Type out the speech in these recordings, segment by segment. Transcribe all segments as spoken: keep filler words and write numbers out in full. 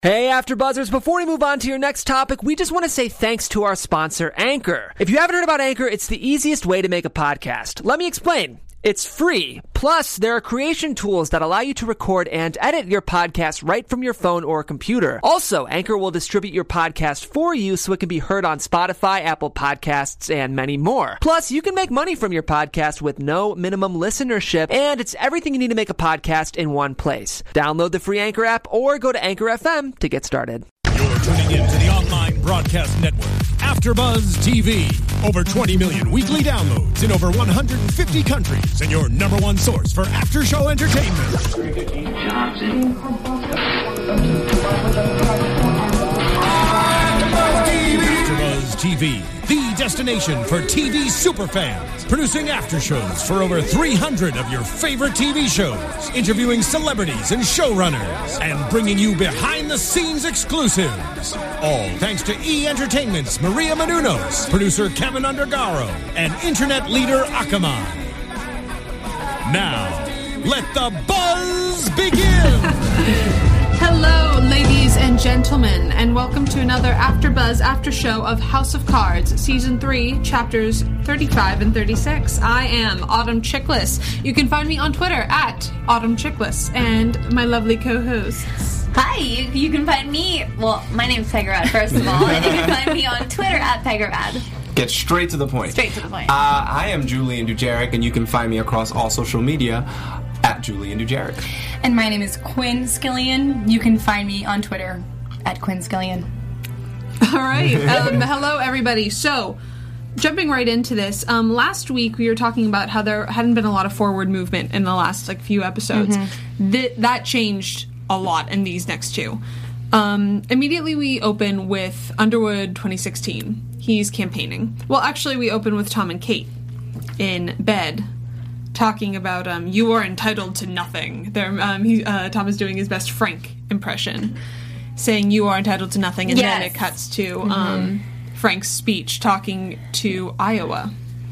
Hey, AfterBuzzers, before we move on to your next topic, we just want to say thanks to our sponsor, Anchor. If you haven't heard about Anchor, it's the easiest way to make a podcast. Let me explain. It's free. Plus, there are creation tools that allow you to record and edit your podcast right from your phone or computer. Also, Anchor will distribute your podcast for you so it can be heard on Spotify, Apple Podcasts, and many more. Plus, you can make money from your podcast with no minimum listenership, and it's everything you need to make a podcast in one place. Download the free Anchor app or go to Anchor F M to get started. You're tuning in to the online broadcast network, AfterBuzz T V. Over twenty million weekly downloads in over one hundred fifty countries, and your number one source for after-show entertainment. AfterBuzz T V, the destination for T V superfans, producing after-shows for over three hundred of your favorite T V shows, interviewing celebrities and showrunners, and bringing you behind-the-scenes exclusives. All thanks to E! Entertainment's Maria Menounos, producer Kevin Undergaro, and internet leader Akamai. Now, let the buzz begin! Hello, ladies and gentlemen, and welcome to another AfterBuzz After Show of House of Cards, Season three, Chapters thirty-five and thirty-six. I am Autumn Chickless. You can find me on Twitter at Autumn Chickless, and my lovely co-hosts. Hi, you, you can find me, well, my name's Pegarad, first of all, and you can find me on Twitter at Pegarad. Get straight to the point. Straight to the point. Uh, I am Julian Dujaric, and you can find me across all social media at Julian Dujaric. And my name is Quinn Skillian. You can find me on Twitter at Quinn Skillian. All right. Um, hello, everybody. So, jumping right into this, um, last week we were talking about how there hadn't been a lot of forward movement in the last like few episodes. Mm-hmm. Th- that changed a lot in these next two. Um, immediately we open with Underwood twenty sixteen. He's campaigning. Well, actually we open with Tom and Kate in bed talking about um, you are entitled to nothing. They're, um, he, uh, Tom is doing his best Frank impression, saying you are entitled to nothing, and yes. Then it cuts to mm-hmm. um, Frank's speech talking to Iowa.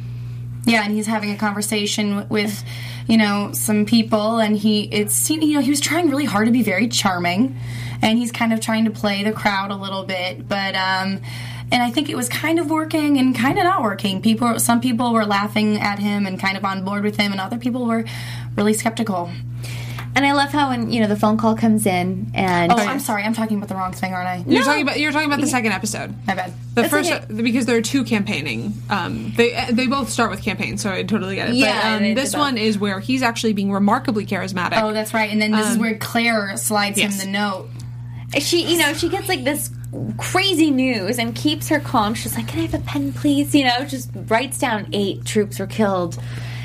Yeah, and he's having a conversation with, you know, some people, and he, it's, you know, he was trying really hard to be very charming, and he's kind of trying to play the crowd a little bit, but, um, and I think it was kind of working and kind of not working. People, some people were laughing at him and kind of on board with him, and other people were really skeptical. And I love how when, you know, the phone call comes in and... Oh, I'm sorry. I'm talking about the wrong thing, aren't I? You're no. talking about you're talking about the second episode. My bad. The That's first okay. Because there are two campaigning. Um, they they both start with campaign, so I totally get it. Yeah, but um, this one is where he's actually being remarkably charismatic. Oh, that's right. And then this um, is where Claire slides yes. him the note. She, you know, she gets like this crazy news and keeps her calm. She's like, "Can I have a pen, please?" You know, just writes down eight troops were killed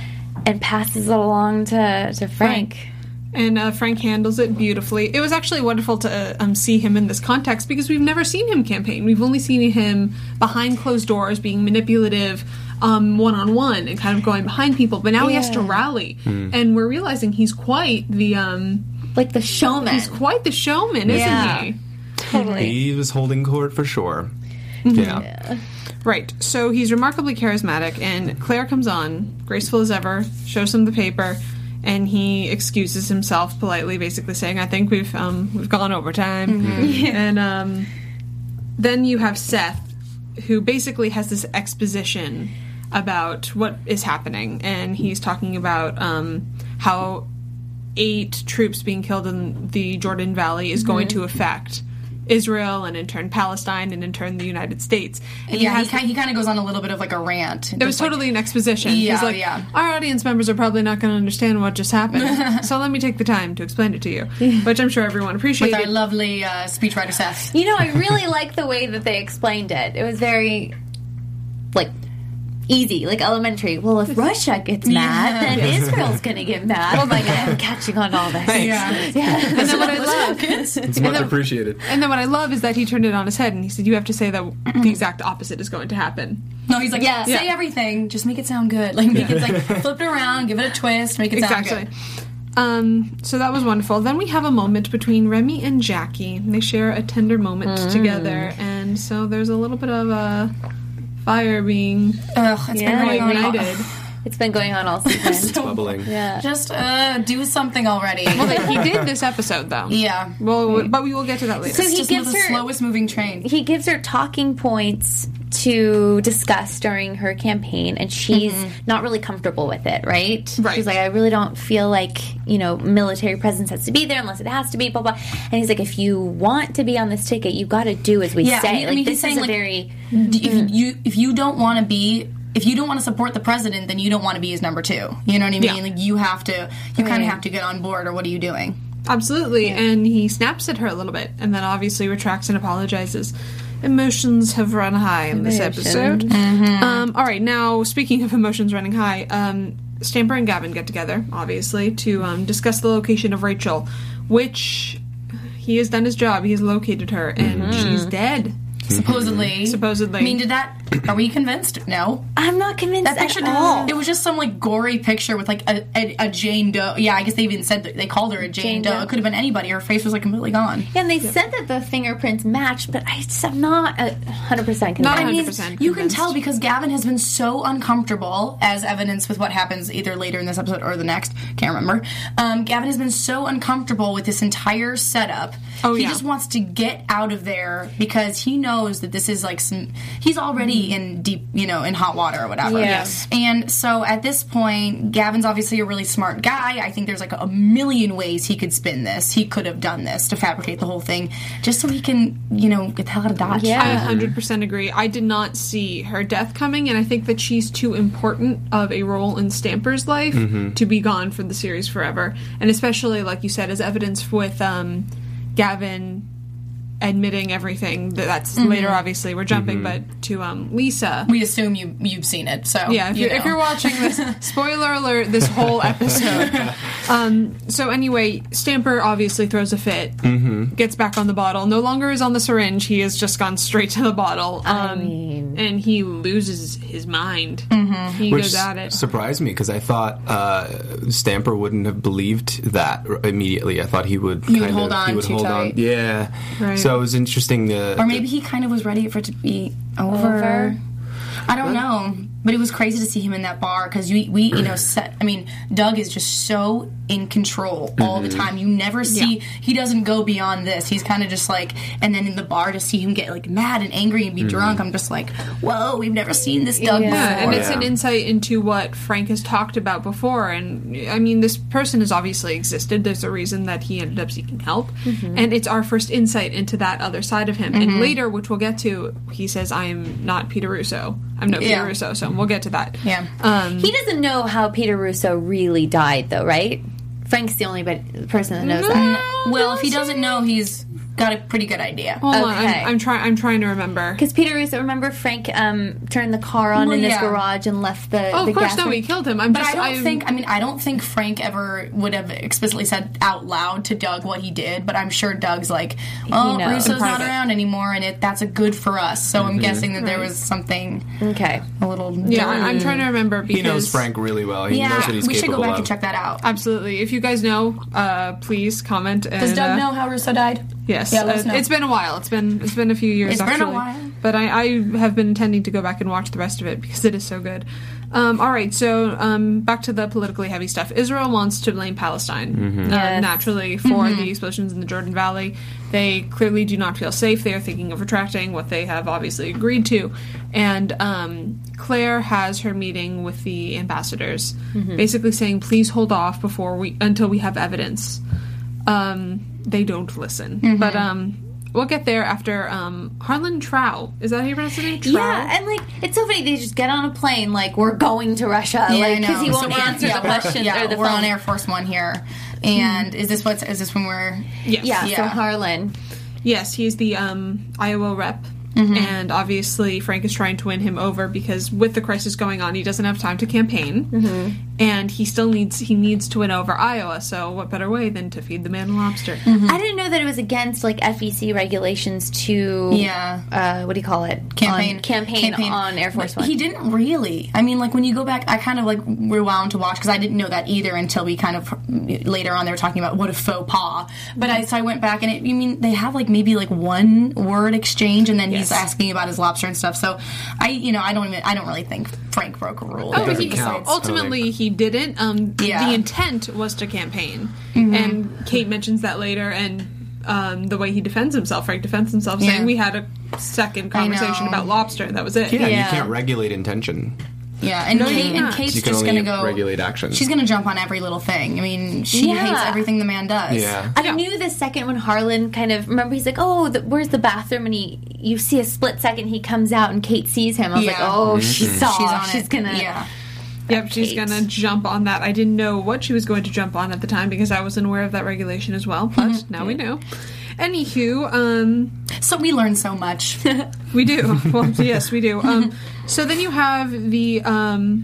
and passes it along to to Frank. Frank. And uh, Frank handles it beautifully. It was actually wonderful to uh, um, see him in this context because we've never seen him campaign. We've only seen him behind closed doors being manipulative um, one-on-one and kind of going behind people. But now yeah. he has to rally. Mm. And we're realizing he's quite the... Um, like the showman. He's quite the showman, isn't yeah. he? Totally. He was holding court for sure. Mm-hmm. Yeah. yeah. Right. So he's remarkably charismatic, and Claire comes on, graceful as ever, shows him the paper, and he excuses himself politely, basically saying, "I think we've um, we've gone over time." Mm-hmm. Yeah. And um, then you have Seth, who basically has this exposition about what is happening, and he's talking about um, how eight troops being killed in the Jordan Valley is mm-hmm. going to affect Israel, and in turn Palestine, and in turn the United States. And yeah, he, he, he kind of goes on a little bit of like a rant. It was totally like, an exposition. Yeah, He's like, yeah. our audience members are probably not going to understand what just happened, so let me take the time to explain it to you, which I'm sure everyone appreciated. With our lovely uh, speechwriter Seth. You know, I really like the way that they explained it. It was very, like, easy, like elementary. Well, if Russia gets mad, yeah. then Israel's going to get mad. Oh my god, I'm catching on all this. Thanks. Yeah. yeah. And then what I love, It's much then, appreciated. And then what I love is that he turned it on his head and he said, "You have to say that the exact opposite is going to happen." No, he's like, yeah. say yeah. everything, just make it sound good. Like, make it like flip it around, give it a twist, make it exactly. sound good. Um, so that was wonderful. Then we have a moment between Remy and Jackie. They share a tender moment mm. together, and so there's a little bit of a fire being Ugh, it's yeah, been going on. ignited. It's been going on all season. So Bubbling. Yeah. Just uh, do something already. Well, like, he did this episode, though. Yeah. Well, but we will get to that later. So It's he just gives the her slowest moving train. he gives her talking points to discuss during her campaign, and she's not really comfortable with it, right? Right. She's like, I really don't feel like, you know, military presence has to be there unless it has to be, blah, blah. And he's like, if you want to be on this ticket, you've got to do as we Yeah, say. I mean- I like, mean, this he's saying, is a like, very... If you if you don't want to be if you don't want to support the president, then you don't want to be his number two. You know what I mean? Yeah. Like you have to, you kind Right. of have to get on board, or what are you doing? Absolutely, and he snaps at her a little bit, and then obviously retracts and apologizes. Emotions have run high in this episode. Um, all right, now speaking of emotions running high, um, Stamper and Gavin get together, obviously, to um, discuss the location of Rachel, which he has done his job. He has located her, and she's dead. Supposedly, Supposedly. I mean, did that? Are we convinced? No. I'm not convinced That at picture, all. it was just some like gory picture with like a, a, a Jane Doe. Yeah, I guess they even said that they called her a Jane, Jane Doe. Doe. It could have been anybody. Her face was like completely gone. Yeah, and they said that the fingerprints matched, but I just, I'm not a hundred percent Not convinced. one hundred percent You can convinced. tell because Gavin has been so uncomfortable, as evidence with what happens either later in this episode or the next. Can't remember. Um, Gavin has been so uncomfortable with this entire setup. Oh, he yeah. just wants to get out of there because he knows that this is like some. He's already in deep, you know, in hot water or whatever. Yes. And so at this point, Gavin's obviously a really smart guy. I think there's like a million ways he could spin this. He could have done this to fabricate the whole thing just so he can, you know, get the hell out of Dodge. Yeah. I one hundred percent agree. I did not see her death coming, and I think that she's too important of a role in Stamper's life to be gone from the series forever. And especially, like you said, as evidence with um, Gavin admitting everything. that- That's later, obviously. We're jumping, but to um, Lisa. We assume you you've seen it, so Yeah, if, you you're, if know. you're watching this, spoiler alert, this whole episode. Um, so anyway, Stamper obviously throws a fit, gets back on the bottle, no longer is on the syringe, he has just gone straight to the bottle. Um, mean- and he loses his mind. He Which goes at it. surprised me because I thought uh, Stamper wouldn't have believed that r- immediately. I thought he would He would kind hold of, on he would too hold tight. on. Yeah. Right. So it was interesting to Or maybe he kind of was ready for it to be over. Over? I don't know, but it was crazy to see him in that bar because we, we, you know, set. I mean, Doug is just so in control all the time. You never see he doesn't go beyond this. He's kind of just like, and then in the bar to see him get like mad and angry and be drunk. I'm just like, whoa, we've never seen this Doug Yeah. Yeah, before. and it's Yeah. an insight into what Frank has talked about before. And I mean, this person has obviously existed. There's a reason that he ended up seeking help. And it's our first insight into that other side of him. And later, which we'll get to, he says, I am not Peter Russo. I'm no Peter Yeah. Russo. So we'll get to that. Yeah. Um, He doesn't know how Peter Russo really died, though, right? Frank's the only bit- person that knows that. Well, if he doesn't know, he's got a pretty good idea. hold on. okay. I'm, I'm, try- I'm trying to remember. Because Peter Russo, remember Frank um, turned the car on Well, in his yeah. garage and left the. Oh, the of course, gas no, ring- he killed him. I'm But just, I don't I'm- think. I mean, I don't think Frank ever would have explicitly said out loud to Doug what he did. But I'm sure Doug's like, "Oh, knows. Russo's In private. not around anymore, and it that's a good for us." So I'm guessing that there Right. was something Okay. a little. Yeah, I- I'm trying to remember because he knows Frank really well. He Yeah, knows what he's we should capable go back of. and check that out. Absolutely. If you guys know, uh, please comment. And, Does Doug uh, know how Russo died? Yes, Yeah, let us uh, know. it's been a while. It's been it's been a few years. It's been a actually. while. But I, I have been intending to go back and watch the rest of it because it is so good. Um, all right, so um, back to the politically heavy stuff. Israel wants to blame Palestine uh, Yes. naturally for the explosions in the Jordan Valley. They clearly do not feel safe. They are thinking of retracting what they have obviously agreed to. And um, Claire has her meeting with the ambassadors, basically saying, "Please hold off before we until we have evidence." Um, they don't listen, but um, we'll get there after um, Harlan Trow. Is that how you pronounce his name? Trow? Yeah, and like it's so funny. They just get on a plane, like we're going to Russia, Yeah, like I because know. he So won't we're- answer yeah, the we're- questions Yeah, or the we're phone. on Air Force One here, and is this what's is this when we're? Yes. Yeah, so Yeah. Harlan. Yes, he's the um, Iowa rep. Mm-hmm. And obviously, Frank is trying to win him over because with the crisis going on, he doesn't have time to campaign, Mm-hmm. and he still needs he needs to win over Iowa. So, what better way than to feed the man a lobster? Mm-hmm. I didn't know that it was against like F E C regulations to Yeah. uh, what do you call it? Campaign. on, campaign on Air Force But One. He didn't really. I mean, like when you go back, I kind of like rewound to watch because I didn't know that either until we kind of later on they were talking about what a faux pas. But I so I went back and it, you mean they have like maybe like one word exchange and then Yes. was asking about his lobster and stuff. So I, you know, I don't even, I don't really think Frank broke a rule. Oh, doesn't he, count. ultimately he didn't. Um, Yeah. The intent was to campaign, Mm-hmm. and Kate mentions that later. And um, the way he defends himself, Frank defends himself, saying Yeah. we had a second conversation know. about lobster. That was it. Yeah, Yeah. you can't regulate intention. Yeah, and No, Kate, you're and not. Kate's You can just only gonna go regulate action. She's gonna jump on every little thing. I mean, she Yeah. hates everything the man does. Yeah. I Yeah. knew the second when Harlan kind of remember he's like, oh, the, where's the bathroom? And he, you see a split second, he comes out and Kate sees him. I was like, Yeah. oh, she saw. She's on She's it. gonna. Yeah. Yep, she's Kate. gonna jump on that. I didn't know what she was going to jump on at the time because I wasn't aware of that regulation as well. But Mm-hmm. now we know. Anywho, um, So we learn so much. we do. Well, yes, we do. Um, so then you have the um,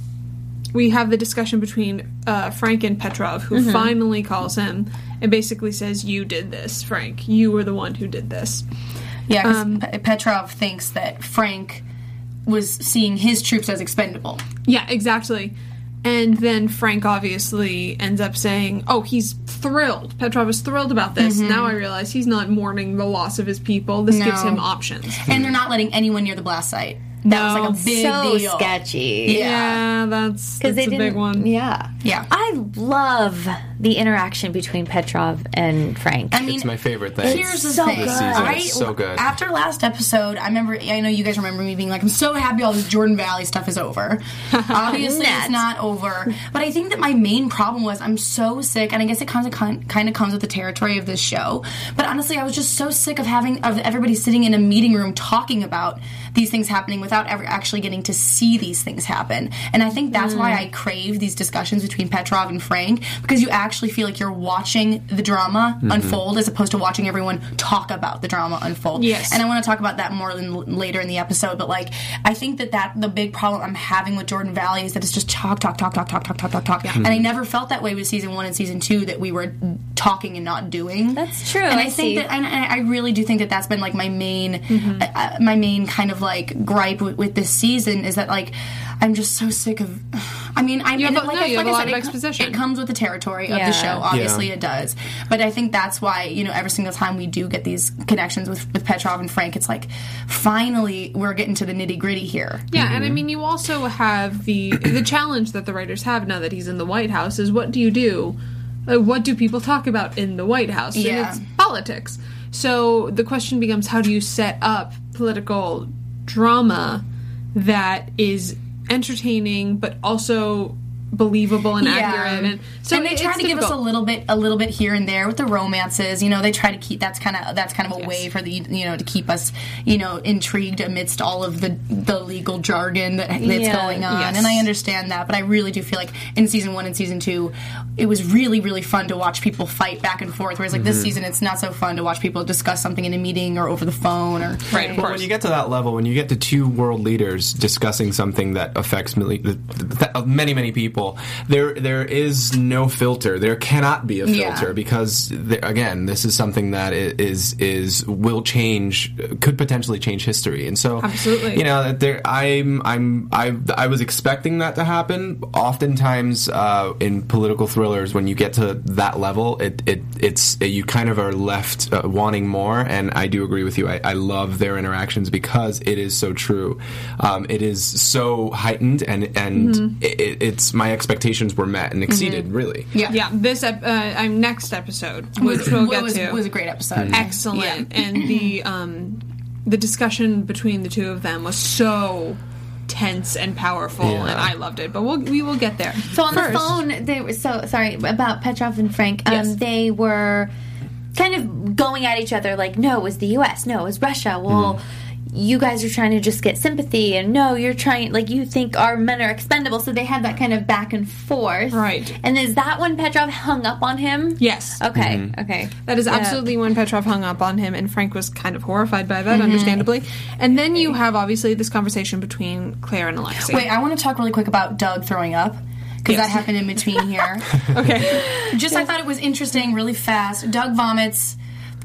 we have the discussion between uh, Frank and Petrov, who finally calls him and basically says, "You did this, Frank. You were the one who did this." Yeah, because Um, Petrov thinks that Frank was seeing his troops as expendable. Yeah, exactly. And then Frank obviously ends up saying, "Oh, he's thrilled. Petrov is thrilled about this. Now I realize he's not mourning the loss of his people. This gives No. him options." And they're not letting anyone near the blast site. That was like a big so deal. sketchy. Yeah, that's, Because that's they a didn't. big one. Yeah. Yeah. I love the interaction between Petrov and Frank. I mean, It's my favorite thing. here's the so thing. good. This season I, is so good. After last episode, I remember. I know you guys remember me being like, "I'm so happy all this Jordan Valley stuff is over." Obviously, Net. it's not over. But I think that my main problem was I'm so sick, and I guess it kind of kind of comes with the territory of this show. But honestly, I was just so sick of having of everybody sitting in a meeting room talking about these things happening without ever actually getting to see these things happen. And I think that's why I crave these discussions between Petrov and Frank, because you actually feel like you're watching the drama unfold as opposed to watching everyone talk about the drama unfold. Yes. And I want to talk about that more in, later in the episode, but like I think that, that the big problem I'm having with Jordan Valley is that it's just talk, talk, talk, talk, talk, talk, talk, talk, talk. And I never felt that way with season one and season two, that we were talking and not doing. That's true, And I, I think see. that, and I I really do think that that's been like my main, uh, my main kind of like gripe with, with this season is that like I'm just so sick of. I mean, I You mean, have a- like, no, I- you have like a I lot said, of it, co- exposition. it comes with the territory of Yeah. the show. Obviously, Yeah. it does. But I think that's why you know every single time we do get these connections with with Petrov and Frank, it's like finally we're getting to the nitty gritty here. Yeah, and I mean, you also have the the challenge that the writers have now that he's in the White House is what do you do? Uh, what do people talk about in the White House? And Yeah. it's politics. So the question becomes, how do you set up political drama that is entertaining but also believable and accurate? And so and they it's try to give us a difficult. little bit, a little bit here and there with the romances. You know, they try to keep that's kind of that's kind of a Yes. way for the you know to keep us you know intrigued amidst all of the the legal jargon that, that's Yeah. going on. Yes. And I understand that, but I really do feel like in season one and season two, it was really really fun to watch people fight back and forth. Whereas like this season, it's not so fun to watch people discuss something in a meeting or over the phone or Right, of But course. when you get to that level, when you get to two world leaders discussing something that affects milli- th- th- th- many, many people, there there is no filter. There cannot be a Yeah. filter because, th- again, this is something that i- is is will change, could potentially change history. And so, Absolutely. you know, that there, I'm I'm I I was expecting that to happen. Oftentimes, uh, in political thrillers, when you get to that level, it it it's you kind of are left uh, wanting more. And I do agree with you. I, I love their interactions because it is so true. Um, it is so heightened, and and Mm-hmm. it, it- it's my expectations were met and exceeded. Really, yeah. Yeah, this ep- uh, um, next episode, which we'll It get was, to, was a great episode. excellent, and the um, the discussion between the two of them was so tense and powerful, Yeah. and I loved it. But we'll, we will get there. So on First, the phone, they were so sorry about Petrov and Frank. Um, Yes. They were kind of going at each other like, no, it was the U S, no, it was Russia. Well, you guys are trying to just get sympathy, and no, you're trying, like, you think our men are expendable. So they had that kind of back and forth. Right. And is that when Petrov hung up on him? Yes. Okay, okay. That is Yeah. absolutely when Petrov hung up on him, and Frank was kind of horrified by that, understandably. And then you have, obviously, this conversation between Claire and Alexei. Wait, I want to talk really quick about Doug throwing up. Because Yes. that happened in between here. Okay. Just I thought it was interesting, really fast. Doug vomits.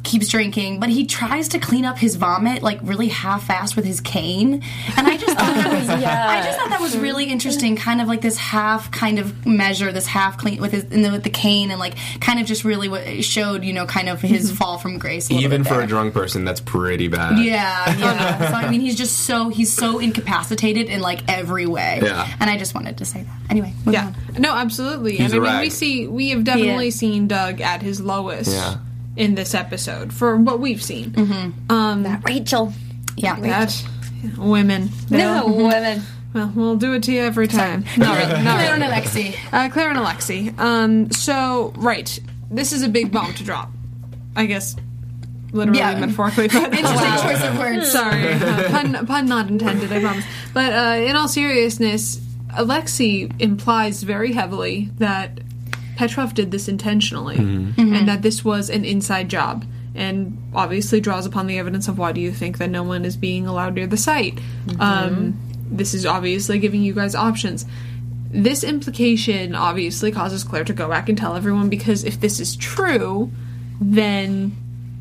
keeps drinking, but he tries to clean up his vomit like really half-assed with his cane, and I just thought that was yeah. I just thought that was really interesting, kind of like this half kind of measure, this half clean with his in the, with the cane, and like kind of just really what showed, you know, kind of his fall from grace. A Even bit for there. a drunk person, that's pretty bad. Yeah, yeah. So I mean, he's just so he's so incapacitated in like every way. Yeah. And I just wanted to say that. Anyway, moving Yeah, on. no, absolutely. He's and I a mean, we rag. see we have definitely Yeah. seen Doug at his lowest Yeah. in this episode for what we've seen. Mm-hmm. Um, That Rachel. Yeah, that women. No, They'll- women. Well, we'll do it to you every time. Not really. Not Claire and really. Alexi. Uh, Claire and Alexi. Um, so, right. This is a big bomb to drop. I guess, literally, Yeah. metaphorically. But Interesting choice of words. Sorry. Uh, pun, pun not intended, I promise. But uh, in all seriousness, Alexi implies very heavily that Petrov did this intentionally and that this was an inside job. And obviously draws upon the evidence of why do you think that no one is being allowed near the site. Um, this is obviously giving you guys options. This implication obviously causes Claire to go back and tell everyone, because if this is true, then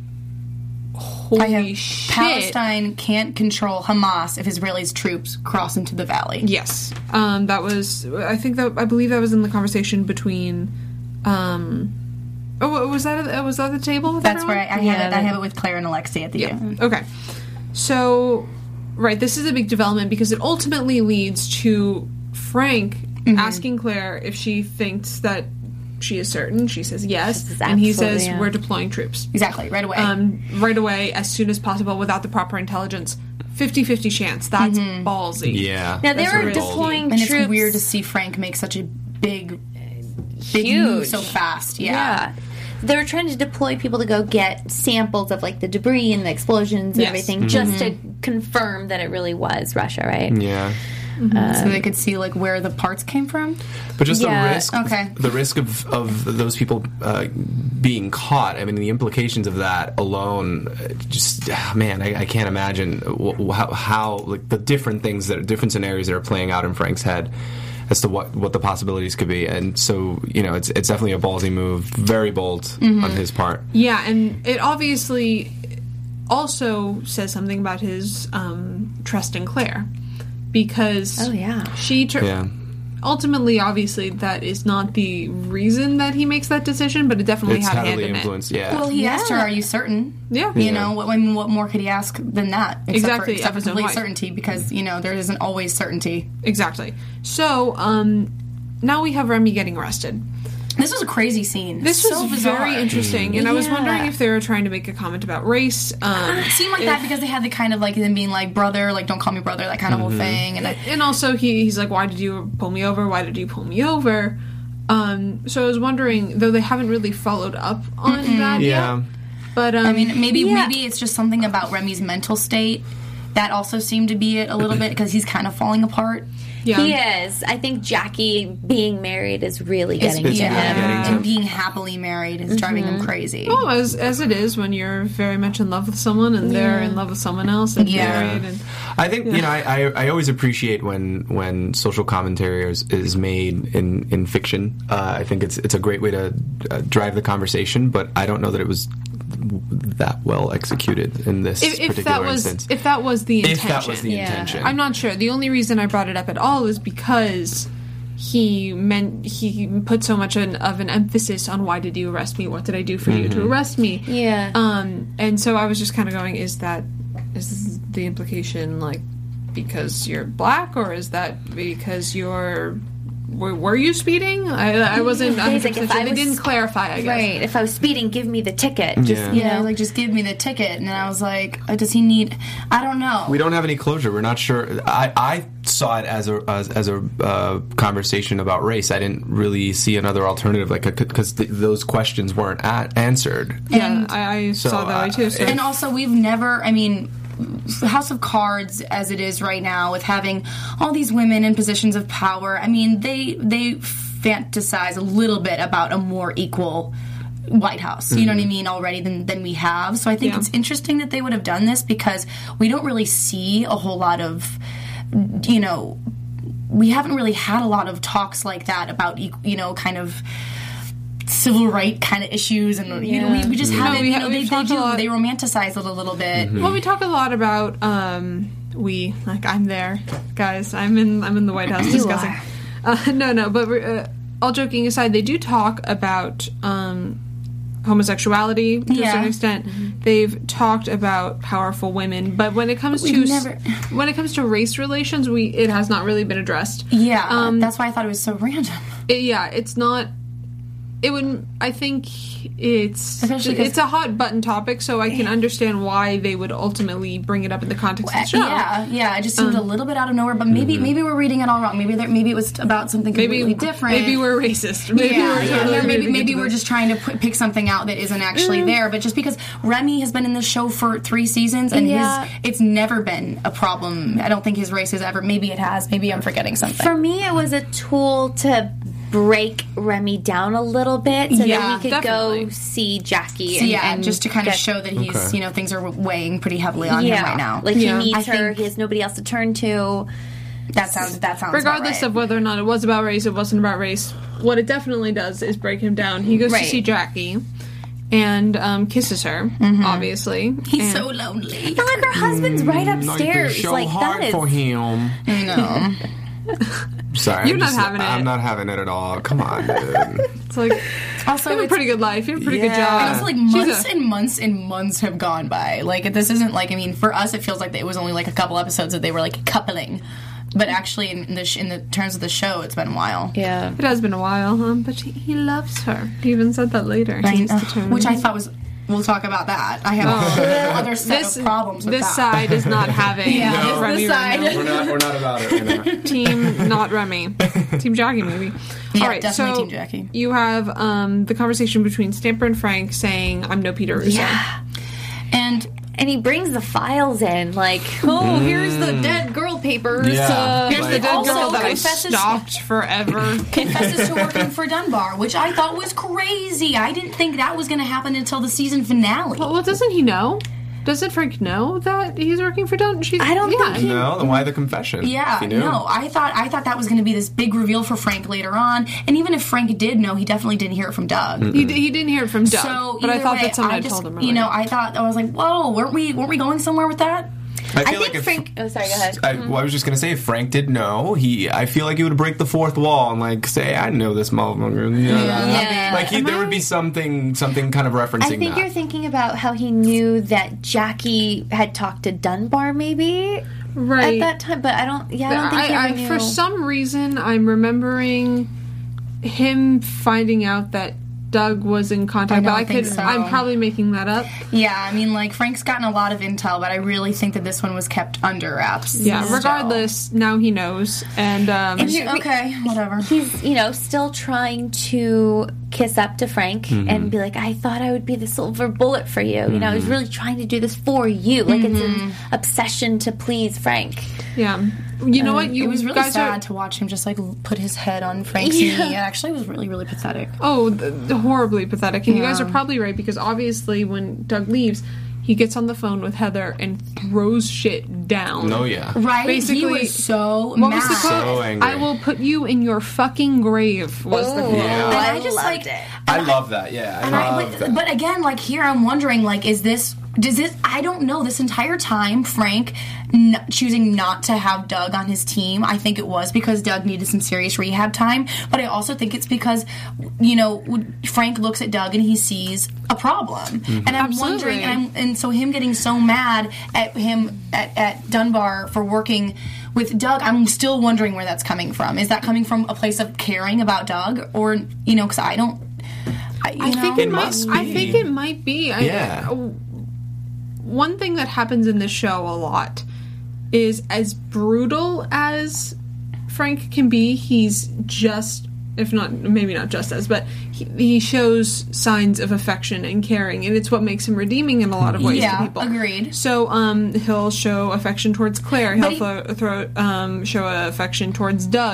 holy I have shit. Palestine can't control Hamas if Israeli's troops cross into the valley. Yes, um, that was. I think that I believe that was in the conversation between. Um, oh, was that was that the table? With That's everyone? where I, I have it. I have it with Claire and Alexi at the end. Okay. So, right, this is a big development because it ultimately leads to Frank Mm-hmm. asking Claire if she thinks that she is certain. She says yes. She says and he absolutely, says, yeah. we're deploying troops. Exactly, right away. Um, right away, as soon as possible, without the proper intelligence. fifty-fifty chance. That's ballsy. Yeah. Now, they That's were really deploying and troops. it's weird to see Frank make such a big, big Huge. move so fast. Yeah. Yeah. They were trying to deploy people to go get samples of like the debris and the explosions and Yes. everything, just to confirm that it really was Russia, right? Yeah. So they could see like where the parts came from. But just Yeah, the risk, okay. the risk of, of those people uh, being caught. I mean, the implications of that alone, uh, just ah, man, I, I can't imagine wh- how, how like the different things that are different scenarios that are playing out in Frank's head as to what, what the possibilities could be. And so, you know, it's it's definitely a ballsy move, very bold on his part. Yeah, and it obviously also says something about his um, trust in Claire. Because Oh, yeah. she tr- Yeah. ultimately, obviously, that is not the reason that he makes that decision, but it definitely It's had a hand heavily in influenced. it. Yeah. Well, he Yeah. asked her, "Are you certain?" Yeah. You Yeah. know, what, I mean, what more could he ask than that? Except Exactly, For, except for episode complete one. certainty, because you know there isn't always certainty. Exactly. So, um, now we have Remy getting arrested. This was a crazy scene. This so was bizarre. very interesting, and I was Yeah. wondering if they were trying to make a comment about race. Um, It seemed like that because they had the kind of like them being like brother, like don't call me brother, that kind of whole thing. And I, and also, he, he's like, why did you pull me over? Why did you pull me over? Um, so I was wondering, though they haven't really followed up on that Yeah. yet. But, um, I mean, maybe Yeah. maybe it's just something about Remy's mental state that also seemed to be it a little bit because he's kind of falling apart. yeah. He is. I think Jackie being married is really getting it's to really him. getting to and being happily married is driving him crazy. Oh, as, as it is when you're very much in love with someone and they're in love with someone else and Yeah. married. And, I think you know I, I, I always appreciate when when social commentary is, is made in in fiction. Uh, I think it's it's a great way to uh, drive the conversation, but I don't know that it was that well executed in this if, if particular that was instance. if that was the intention, If that was the Yeah. intention, I'm not sure. The only reason I brought it up at all is because he meant he put so much an, of an emphasis on why did you arrest me? What did I do for you to arrest me? Yeah. Um, and so I was just kind of going, is that is the implication like because you're black, or is that because you're were, were you speeding? I, I wasn't. He's like, one hundred percent if sure. I They was- didn't clarify. I guess. Right. If I was speeding, give me the ticket. Just, Yeah. you Yeah, know. like just give me the ticket, and then I was like, uh, does he need? I don't know. we don't have any closure. We're not sure. I, I saw it as a as, as a uh, conversation about race. I didn't really see another alternative, like because th- those questions weren't a- answered. Yeah, And- I, I So, saw that way too. So. uh, And also, we've never, I mean, House of Cards as it is right now, with having all these women in positions of power, I mean, they they fantasize a little bit about a more equal White House, you know what I mean, already than, than we have. So I think Yeah. it's interesting that they would have done this because we don't really see a whole lot of, you know, we haven't really had a lot of talks like that about, you know, kind of civil right kind of issues, and you know, we, we just have No, it. we You ha- know, we've they, they talked a do. lot- They romanticize it a little bit. Well, we talk a lot about um, we like I'm there, guys. I'm in I'm in the White House discussing. Uh, no, no, but uh, all joking aside, they do talk about um, homosexuality to Yeah. a certain extent. They've talked about powerful women, but when it comes We've to never- when it comes to race relations, we it has not really been addressed. Yeah, Um, that's why I thought it was so random. It, yeah, it's not. It would. I think it's Especially 'cause- it's a hot button topic, so I can understand why they would ultimately bring it up in the context of the show. Yeah, yeah, it just seemed a little bit out of nowhere. But maybe, maybe we're reading it all wrong. Maybe, there, maybe it was about something Maybe completely different. Maybe we're racist. Maybe yeah, we're yeah. totally Or maybe reading maybe into we're this. just trying to put, pick something out that isn't actually there. But just because Remy has been in this show for three seasons and Yeah. his, it's never been a problem. I don't think his race has ever. Maybe it has. Maybe I'm forgetting something. For me, it was a tool to break Remy down a little bit so Yeah, that we could definitely. go see Jackie. So and, yeah, and just to kind of get- show that he's, Okay. you know, things are weighing pretty heavily on yeah, him right now. Like Yeah. he I needs her. think- He has nobody else to turn to. that sounds that sounds Regardless about of right. whether or not it was about race, it wasn't about race. What it definitely does is break him down. He goes Right. to see Jackie and um, kisses her, obviously. He's And- so lonely. But like her husband's right No, you've been upstairs. so like hard that is. for him. No. Sorry, You're I'm not just- having it. I'm not having it at all. Come on, dude. It's like Also, you have a it's- pretty good life. You have a pretty good Yeah. job. And also, like She's months a- and months and months have gone by. Like this isn't like I mean, for us, it feels like it was only like a couple episodes that they were like coupling, but actually, in the sh- in the terms of the show, it's been a while. Yeah. It has been a while, um, but he, he loves her. He even said that later. He Right? used the Ugh, term. which I thought was. We'll talk about that. I have a whole other set this of problems with this that. side is not having Yeah, no. this Remy right side. now. We're not. We're not about it right now. Team not Remy. Team Jackie maybe. Yeah, All right, definitely so Team Jackie. you have um, the conversation between Stamper and Frank saying, "I'm no Peter Russo." Yeah. And And he brings the files in, like, oh, here's the dead girl papers. Yeah. Uh, Here's the Like- dead Also girl that I confesses- stalked forever. confesses to working for Dunbar, which I thought was crazy. I didn't think that was going to happen until the season finale. Well, doesn't he know? Doesn't Frank know that he's working for Dun? She's, I don't yeah. think he- No, then why the confession? Yeah, If you knew. no, I thought I thought that was going to be this big reveal for Frank later on, and even if Frank did know, he definitely didn't hear it from Doug. He, d- he didn't hear it from Doug, So, but I either thought way, that someone I had just, told him. You know, already. I thought I was like, whoa, weren't we weren't we going somewhere with that? I I feel think like if Frank. Oh, sorry, go ahead. I, well, I was just gonna say, if Frank did know, he, I feel like he would break the fourth wall and like say, "I know this motherfucker." Yeah. Yeah. Like he, there would be something, something kind of referencing I think that. you're thinking about how he knew that Jackie had talked to Dunbar, maybe right at that time. But I don't. Yeah, I don't think he I, ever I, knew. for some reason, I'm remembering him finding out that Doug was in contact. I but don't I think could. so. I'm probably making that up. Yeah, I mean, like Frank's gotten a lot of intel, but I really think that this one was kept under wraps. Yeah. still. Regardless, now he knows, and um, And you- Okay, whatever. He's, you know, still trying to kiss up to Frank and be like, I thought I would be the silver bullet for you. You know, he's really trying to do this for you. Like, it's an obsession to please Frank. yeah. You know what? You It was really guys sad are. to watch him just like put his head on Frank's Yeah. knee. It actually was really, really pathetic. Oh, th- th- horribly pathetic. And you guys Yeah. are probably right because obviously when Doug leaves, he gets on the phone with Heather and throws shit down. Oh yeah. Right? Basically- he was so What mad. was the quote? So angry. I will put you in your fucking grave. Was the quote? Yeah. And I, I just loved like, it. I love that. Yeah, I and I, love but, that. but again, like here, I'm wondering, like, is this? Does this? I don't know. This entire time, Frank n- choosing not to have Doug on his team, I think it was because Doug needed some serious rehab time. But I also think it's because, you know, Frank looks at Doug and he sees a problem, and I'm Absolutely. wondering, and, I'm, and so him getting so mad at him at, at Dunbar for working with Doug, I'm still wondering where that's coming from. Is that coming from a place of caring about Doug, or you know, because I don't. I, you I know, think it, It might. must I be. think it might be. I, Yeah. uh, one thing that happens in this show a lot is as brutal as Frank can be, he's just, if not, maybe not just as, but he, he shows signs of affection and caring, and it's what makes him redeeming in a lot of ways Yeah, to people. agreed. So, um, he'll show affection towards Claire. He'll he- throw, throw um, show affection towards Doug,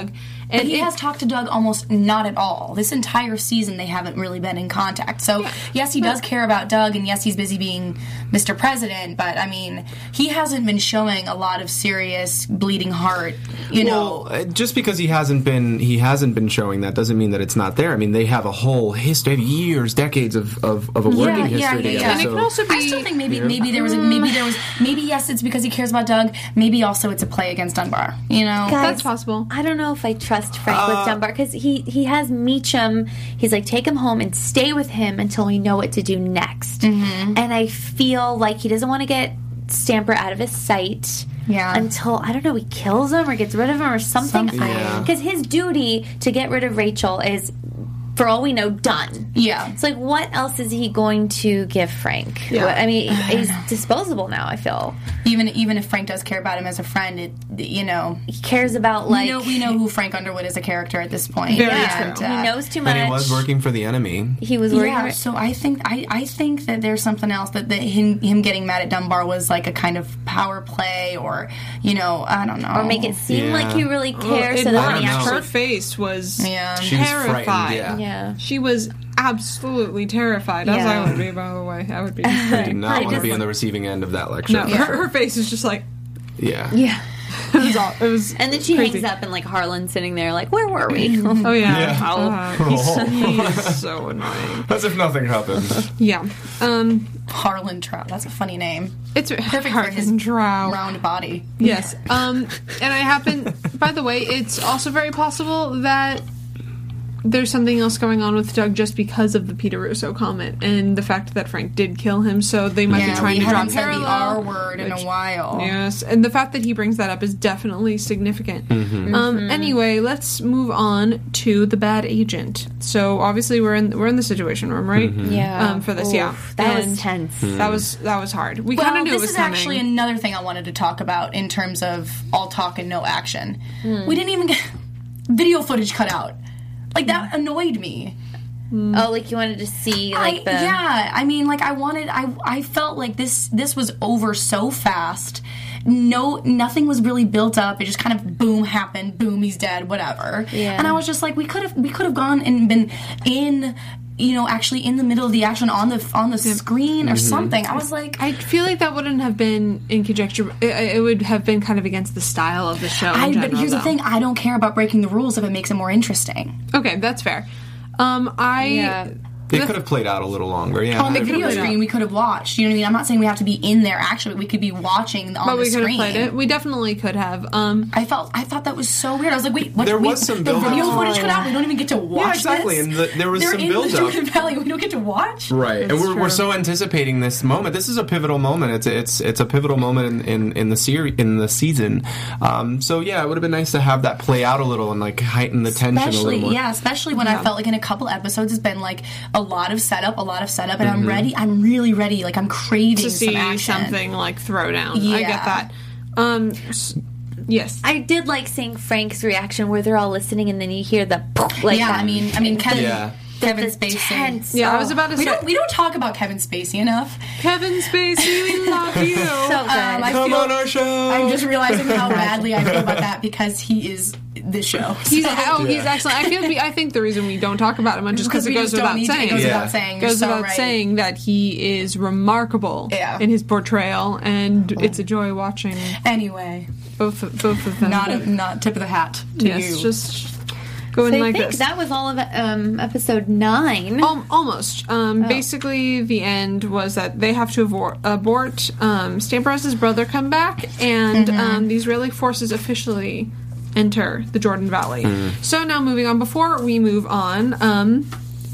And But he it- has talked to Doug almost not at all. This entire season, they haven't really been in contact. So, yes, he does care about Doug, and yes, he's busy being Mister President, but, I mean, he hasn't been showing a lot of serious bleeding heart, you know. Well, uh, just because he hasn't been he hasn't been showing that doesn't mean that it's not there. I mean, they have a whole history, years, decades of, of, of a working yeah, history yeah, together. yeah. And it so- can also be. I still think maybe maybe there was a, maybe there was maybe yes it's because he cares about Doug, maybe also it's a play against Dunbar, you know. Guys, That's possible. I don't know if I trust Frank Uh, with Dunbar because he, he has Meacham. He's like, take him home and stay with him until we know what to do next. Mm-hmm. And I feel like he doesn't want to get Stamper out of his sight. Yeah. Until, I don't know, he kills him or gets rid of him or something. Something. Yeah. Because his duty to get rid of Rachel is, for all we know, done. Yeah. It's like, what else is he going to give Frank? Yeah. What- I mean, he's disposable now, I feel. Even even if Frank does care about him as a friend, it you know He cares about, like... we know we know who Frank Underwood is a character at this point. Very and, true. uh, He knows too much. and he was working for the enemy. He was working... Yeah, so I think I, I think that there's something else that, that him him getting mad at Dunbar was like a kind of power play, or you know I don't know, Or make it seem Yeah. like he really cares It so that I when he don't know. actually... her face was Yeah. She was terrified. frightened, yeah. Yeah. She was absolutely terrified, as Yeah. I would be, by the way. I would be. I do not I want to just- be on the receiving end of that lecture. No, her, her face is just like, Yeah. Yeah. it was all, it was And then she crazy. hangs up and like Harlan's sitting there like, where were we? Oh, yeah. Yeah. Uh, he's, he's so annoying. As if nothing happened. Yeah. Um, Harlan Trout. That's a funny name. it's Perfect for his Drow. round body. Yes. Um, and I happen, by the way, it's also very possible that there's something else going on with Doug just because of the Peter Russo comment and the fact that Frank did kill him, so they might Yeah, be trying we to draw haven't said parallel. the R word in a which- while. Yes, and the fact that he brings that up is definitely significant. Mm-hmm. Um, anyway, let's move on to the bad agent. So obviously we're in we're in the situation room, right? Mm-hmm. Yeah. Um, for this, Oof, yeah, that was And tense. That was that was hard. We kind Well, of knew this it was is coming. actually another thing I wanted to talk about in terms of all talk and no action. Hmm. We didn't even get video footage cut out. Like that annoyed me. Oh, like you wanted to see like I, the... yeah, I mean, like I wanted, I I felt like this this was over so fast. No, nothing was really built up. It just kind of boom happened. Boom, he's dead. Whatever. Yeah. And I was just like, we could have we could have gone and been in, you know, actually in the middle of the action on the on the screen or something. I was like, I feel like that wouldn't have been in conjecture. It, it would have been kind of against the style of the show. In I, general, but here's though. the thing: I don't care about breaking the rules if it makes it more interesting. Okay, that's fair. Um, I Yeah. It could have played out a little longer, yeah. On the video played screen, out. we could have watched. You know what I mean? I'm not saying we have to be in there actually, but we could be watching on but the we could screen. have played it. We definitely could have. Um, I felt I thought that was so weird. I was like, wait, what? There we, was some the build-up. video Oh, footage cut out. We don't even get to watch. exactly, this? and the- there was They're some in build-up. the Jordan Valley. We don't get to watch. Right, and That's we're, true. we're so anticipating this moment. This is a pivotal moment. It's it's it's a pivotal moment in in, in the series in the season. Um, so yeah, it would have been nice to have that play out a little and like heighten the tension a Especially, little more. yeah, especially when I felt like in a couple episodes it's been like a lot of setup, a lot of setup, and I'm ready. I'm really ready. Like I'm craving to see some action. something like throw down. I Yeah. get that. Um, s- yes. I did like seeing Frank's reaction where they're all listening and then you hear the like Yeah, that. I mean, I mean, Kevin, Yeah. Kevin the Spacey. tense. yeah, I was about to We say don't we don't talk about Kevin Spacey enough. Kevin Spacey, we love you. So good. Um, I Come feel, on our show. I'm just realizing how badly I feel about that because he is this show. He's So- oh, he's excellent. I feel. I think the reason we don't talk about him much is because because it we goes just don't without need to. saying. It goes Yeah. without saying. You're goes so without right. saying that he is remarkable Yeah. in his portrayal, and it's a joy watching Anyway, both both of them. not a, not tip of the hat to yes, you. just going So I like think this. that was all of um, episode nine. Um, almost. Um, Basically, the end was that they have to avor- abort um, Stamper has his brother come back, and um, the Israeli forces officially enter the Jordan Valley. So now moving on. Before we move on, um,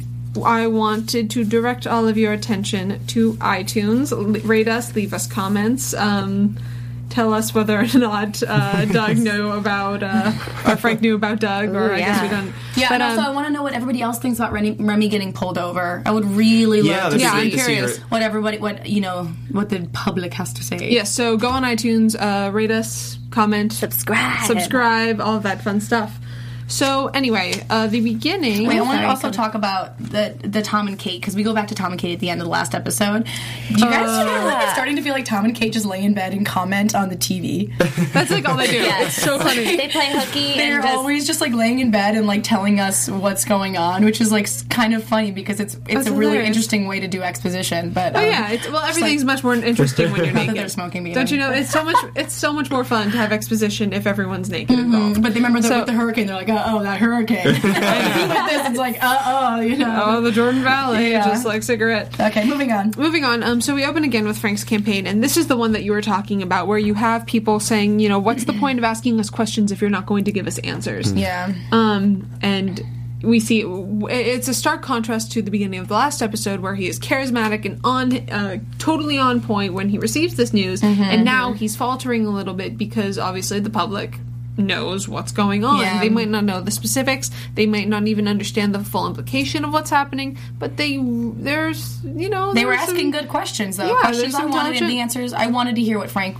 I wanted to direct all of your attention to iTunes. L- rate us, leave us comments. Um, tell us whether or not uh, Doug knew about, uh, or Frank knew about Doug, or Ooh, I guess we yeah. don't. Yeah, But, and also um, I want to know what everybody else thinks about Remy, Remy getting pulled over. I would really Yeah, love that'd to be Yeah, see I'm great to see curious. her. what everybody, what you know, what the public has to say. Yes, so go on iTunes, uh, rate us, comment, Subscribe. subscribe, all of that fun stuff. So anyway, uh, the beginning. Wait, I want to Sorry, also come- talk about the the Tom and Kate, because we go back to Tom and Kate at the end of the last episode. Do you guys Uh, feel like it's starting to feel like Tom and Kate just lay in bed and comment on the T V? That's like all they do. Yes. It's so funny. They play hooky They're and just, always just like laying in bed and like telling us what's going on, which is like s- kind of funny because it's it's That's a really hilarious. interesting way to do exposition. But Oh um, yeah, it's, well everything's much more interesting when you're that naked. they're smoking me. Don't you know? It's so much. It's so much more fun to have exposition if everyone's naked involved. But they remember the, So- with the hurricane. They're like, uh oh, that hurricane. And with this, it's like, uh oh, you know. Oh, the Jordan Valley, Yeah. just like cigarette. Okay, moving on. Moving on, um, so we open again with Frank's campaign, and this is the one that you were talking about, where you have people saying, you know, what's the point of asking us questions if you're not going to give us answers? Yeah. Um, and we see it's a stark contrast to the beginning of the last episode, where he is charismatic and on, uh, totally on point when he receives this news, and now he's faltering a little bit because obviously the public knows what's going on. Yeah. They might not know the specifics. They might not even understand the full implication of what's happening. But they, there's, you know, They were there's some- asking good questions, though. Yeah, questions there's I some wanted intelligent- the answers. I wanted to hear what Frank.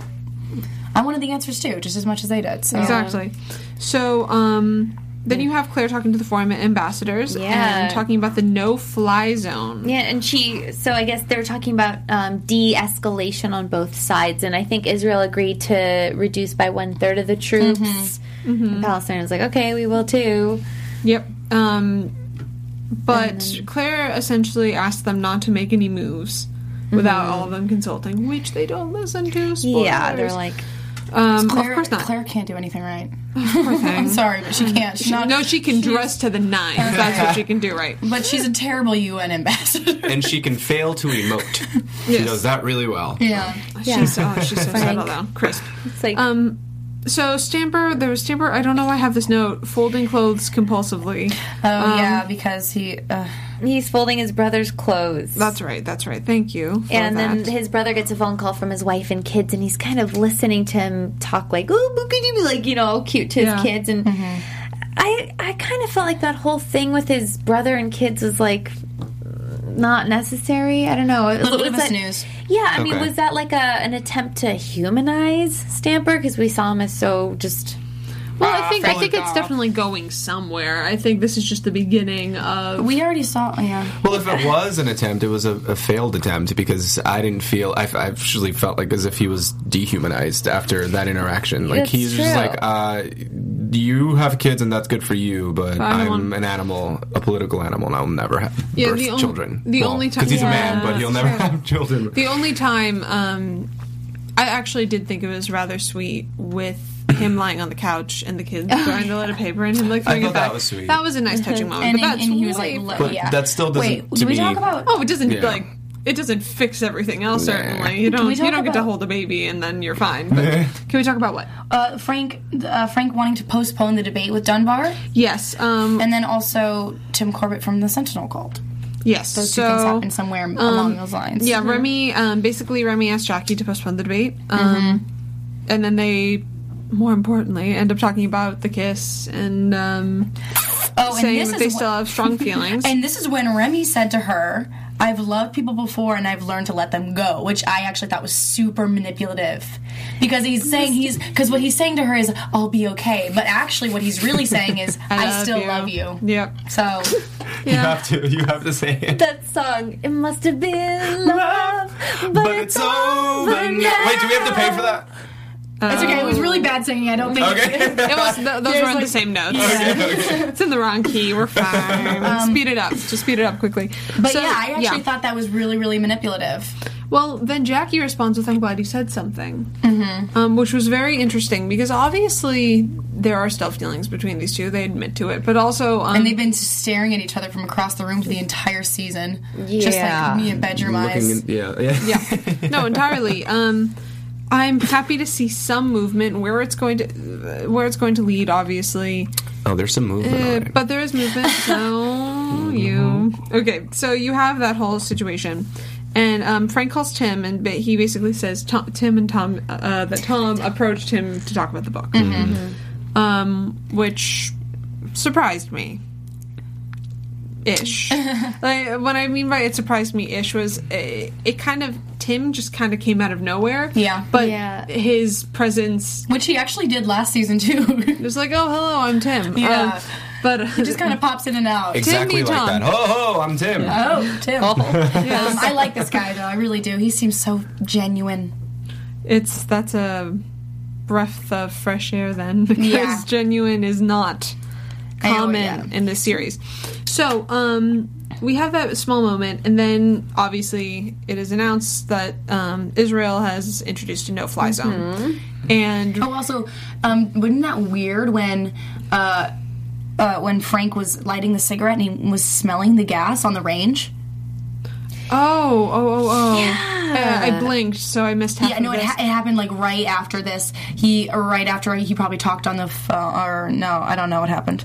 I wanted the answers too, just as much as they did. So. Exactly. So, um, then you have Claire talking to the foreign ambassadors Yeah. and talking about the no-fly zone. Yeah, and she. So I guess they were talking about um, de-escalation on both sides, and I think Israel agreed to reduce by one third of the troops. Mm-hmm. And Palestine was like, "Okay, we will too." Yep. Um, but Claire essentially asked them not to make any moves without all of them consulting, which they don't listen to. Spoilers. Yeah, they're like, um, Claire, of course not. Claire can't do anything right. Poor thing. I'm sorry, but she can't. She's She- not, no, she can dress to the nines. That's what she can do, right? But she's a terrible U N ambassador. And she can fail to emote. She Yes. does that really well. Yeah. Yeah. She's, oh, she's so Frank. settled down. Crisp. it's like, Um, so Stamper, there was Stamper, I don't know why I have this note, folding clothes compulsively. Oh yeah, because he. Uh, he's folding his brother's clothes. That's right, that's right. Thank you for and that. then his brother gets a phone call from his wife and kids, and he's kind of listening to him talk like, "Oh, but could you be like, you know, all cute to his Yeah. kids?" And I, I kind of felt like that whole thing with his brother and kids was like not necessary. I don't know. a little bit of Was a that- snooze. Yeah, I mean, Okay. was that like a an attempt to humanize Stamper because we saw him as so just. Well, I think I think Frank it's off. definitely going somewhere. I think this is just the beginning of. We already saw. Yeah. Well, if it was an attempt, it was a, a failed attempt because I didn't feel. I, I actually felt like as if he was dehumanized after that interaction. Like That's he's just true. like, uh, you have kids and that's good for you, but I don't I'm want- an animal, a political animal, and I'll never have Yeah, birth the on- children. the only time- because he's Yeah, a man, but he'll never that's true. have children. The only time um, I actually did think it was rather sweet with him lying on the couch and the kids throwing the little paper and him like throwing I it thought back. that was sweet. That was a nice touching moment. And, but and, that's and he was way like, far- But yeah. that still doesn't- Wait, to did we me- talk about? Oh, it doesn't Yeah. like it doesn't fix everything else. Nah. Certainly, you Can don't. we You talk don't get to about- hold a baby and then you're fine. But can we talk about what? Uh, Frank, uh, Frank wanting to postpone the debate with Dunbar, Yes. Um, and then also Tim Corbett from the Sentinel cult. yes. Those so, two things happen somewhere along those lines. Yeah, Remy. Um, basically, Remy asked Jackie to postpone the debate, um, and then they, more importantly, end up talking about the kiss and um, Oh, and saying this that is they wh- still have strong feelings. And this is when Remy said to her, "I've loved people before, and I've learned to let them go," which I actually thought was super manipulative, because he's saying he's because what he's saying to her is, "I'll be okay," but actually what he's really saying is, "I, love still you. love you." Yep. So You have to. You have to say it. That song, it must have been love, but, But it's over now. Wait, do we have to pay for that? it's okay. It was really bad singing. I don't think. Okay. It was, th- those There's were in the like- same notes. Yeah. It's in the wrong key. We're fine. speed it up. Just speed it up quickly. But So, yeah, I actually thought that was really, really manipulative. Well, then Jackie responds with, "I'm glad you said something," mm-hmm. um, which was very interesting because obviously there are still feelings between these two. They admit to it, but also, um, And they've been staring at each other from across the room for the entire season. Just Yeah. like me and bedroom eyes. Looking in, yeah, yeah. yeah, no, entirely. Um, I'm happy to see some movement where it's going to where it's going to lead. Obviously, Oh, there's some movement. Uh, on it. but there is movement. So you okay? So you have that whole situation, and um, Frank calls Tim, and ba- he basically says Tom, Tim and Tom uh, that Tom approached him to talk about the book, um, which surprised me. ish. Like, what I mean by it surprised me ish was it, it kind of Tim just kind of came out of nowhere. Yeah. But Yeah. his presence Which he actually did last season too. was like, oh hello, I'm Tim. Yeah. Um, but He just kind of pops in and out. Exactly Timmy like Tom. that. Ho ho, I'm Tim. Oh, Tim. Oh. Um, I like this guy though. I really do. He seems so genuine. it's that's a breath of fresh air then, because Yeah. genuine is not I know, common yeah. in this series. So, um, we have that small moment, and then obviously it is announced that um, Israel has introduced a no-fly zone, Mm-hmm. and Oh, also, um, wasn't that weird when uh, uh, when Frank was lighting the cigarette and he was smelling the gas on the range? oh, oh, oh, oh, uh, I blinked, so I missed half Yeah, of no, it, this. ha- it happened like right after this. He or right after he probably talked on the phone, or no, I don't know what happened.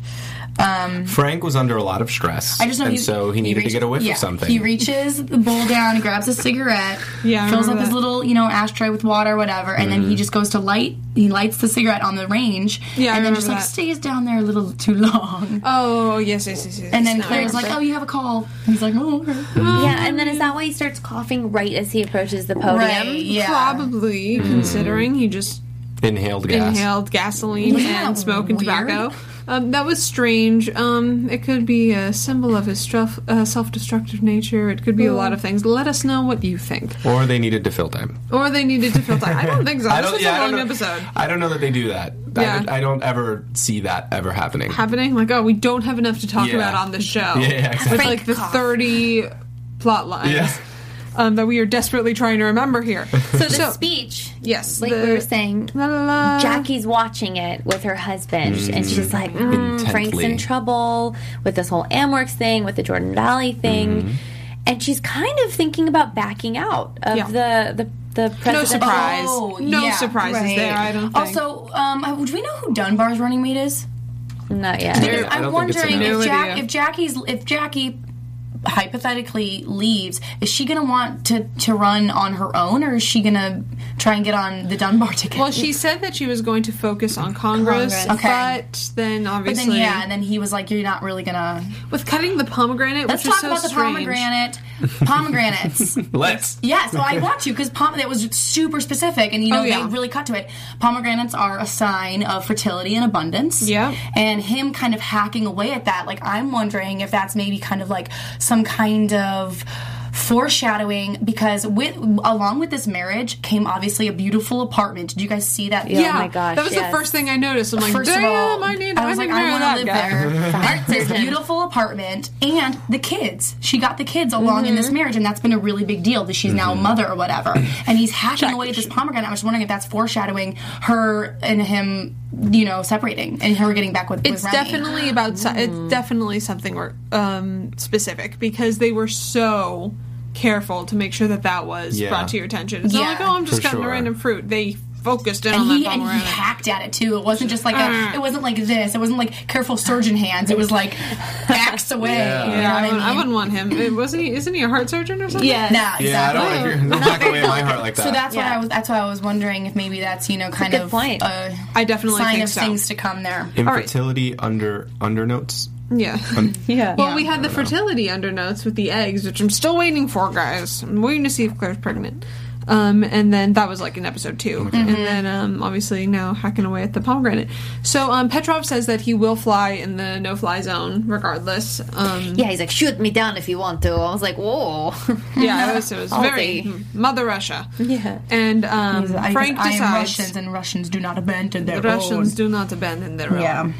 Um, Frank was under a lot of stress, I just know and he's- so he needed reach- to get a whiff yeah, of something. He reaches the bowl down, grabs a cigarette, Yeah, I fills up remember his that. little, you know, ashtray with water, whatever, and then he just goes to light. He lights the cigarette on the range, Yeah, I and then just remember like that. stays down there a little too long. Oh, yes, yes, yes, yes. And then yes, Claire's no, I like, remember. "Oh, you have a call." He's like, "Oh, okay." Yeah, and then is that why he starts coughing right as he approaches the podium? Right, yeah. Probably, considering he just Inhaled gas. inhaled gasoline Yeah, and smoke and weird. tobacco. Um, that was strange. Um, it could be a symbol of his struff, uh, self-destructive nature. It could be a lot of things. Let us know what you think. Or they needed to fill time. Or they needed to fill time. I don't think so. I This don't. was Yeah, a I don't long know. episode. I don't know that they do that. Yeah. I, I don't ever see that ever happening. Happening? Like, oh, we don't have enough to talk Yeah. about on the show. Yeah, yeah, exactly. With like the cough. thirty plot lines. Yeah. Um, that we are desperately trying to remember here. So the So- speech, Yes. like the- we were saying, La, la, la. Jackie's watching it with her husband, and she's like, mm, Frank's Intently. in trouble with this whole AmWorks thing, with the Jordan Valley thing. And she's kind of thinking about backing out of Yeah. the, the, the president. No surprise. Oh, No yeah, surprises right. there, I don't think. Also, um, do we know who Dunbar's running mate is? Not yet. Because I I'm don't think it's wondering announced. if, No Jack, idea. if Jackie's if Jackie hypothetically leaves, is she going to want to to run on her own, or is she going to try and get on the Dunbar ticket? Well, she said that she was going to focus on Congress, Congress. Okay. but then but obviously, then yeah, and then he was like, "You're not really gonna." with cutting the pomegranate, Let's which talk was so about the strange. pomegranate. Pomegranates. Let's. Yeah, so I want to because pom- that was super specific, and you know Oh, yeah. they really cut to it. Pomegranates are a sign of fertility and abundance. Yeah. and him kind of hacking away at that. Like, I'm wondering if that's maybe kind of like some kind of foreshadowing, because with along with this marriage came obviously a beautiful apartment. Did you guys see that? Yeah. Yeah, Oh my gosh, that was yes. the first thing I noticed. I'm like, First damn, of all, I need. I was need like, to I marry want that to live guy. there. There's this beautiful apartment and the kids. She got the kids along in this marriage, and that's been a really big deal. That she's now a mother or whatever. And he's hacking away at this pomegranate. I was wondering if that's foreshadowing her and him, you know, separating and her getting back with. It's with Remy. definitely about. so- It's definitely something where, um, specific, because they were so careful to make sure that that was Yeah. brought to your attention. It's Yeah, not like, oh, I'm just for cutting a sure. random fruit. They focused in And on he, that and he pomegranate. hacked at it too. It wasn't just like a. Uh. It wasn't like this. It wasn't like careful surgeon hands. It was like axe away. Yeah. You know Yeah, what I, I wouldn't, I mean? wouldn't want him. It wasn't he? Isn't he a heart surgeon or something? Yeah, nah, exactly. Yeah, I don't. If you're, don't back away my heart like that. So that's what Yeah. I was. That's why I was wondering if maybe that's you know kind good of point. a I definitely sign think of so. things to come there. Infertility under undernotes. Yeah. Yeah. Well, we had the fertility undernotes with the eggs, which I'm still waiting for, guys. I'm waiting to see if Claire's pregnant. Um, and then that was like in episode two. And then um, obviously now hacking away at the pomegranate. So um, Petrov says that he will fly in the no-fly zone regardless. Um, Yeah, he's like, shoot me down if you want to. I was like, whoa. yeah, it was, it was very Ballsy. Mother Russia. Yeah. And um, I, Frank I am decides Russians, and Russians do not abandon their the Russians own. do not abandon their Yeah. own.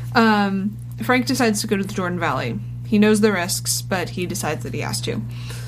Um, Frank decides to go to the Jordan Valley. He knows the risks, but he decides that he has to.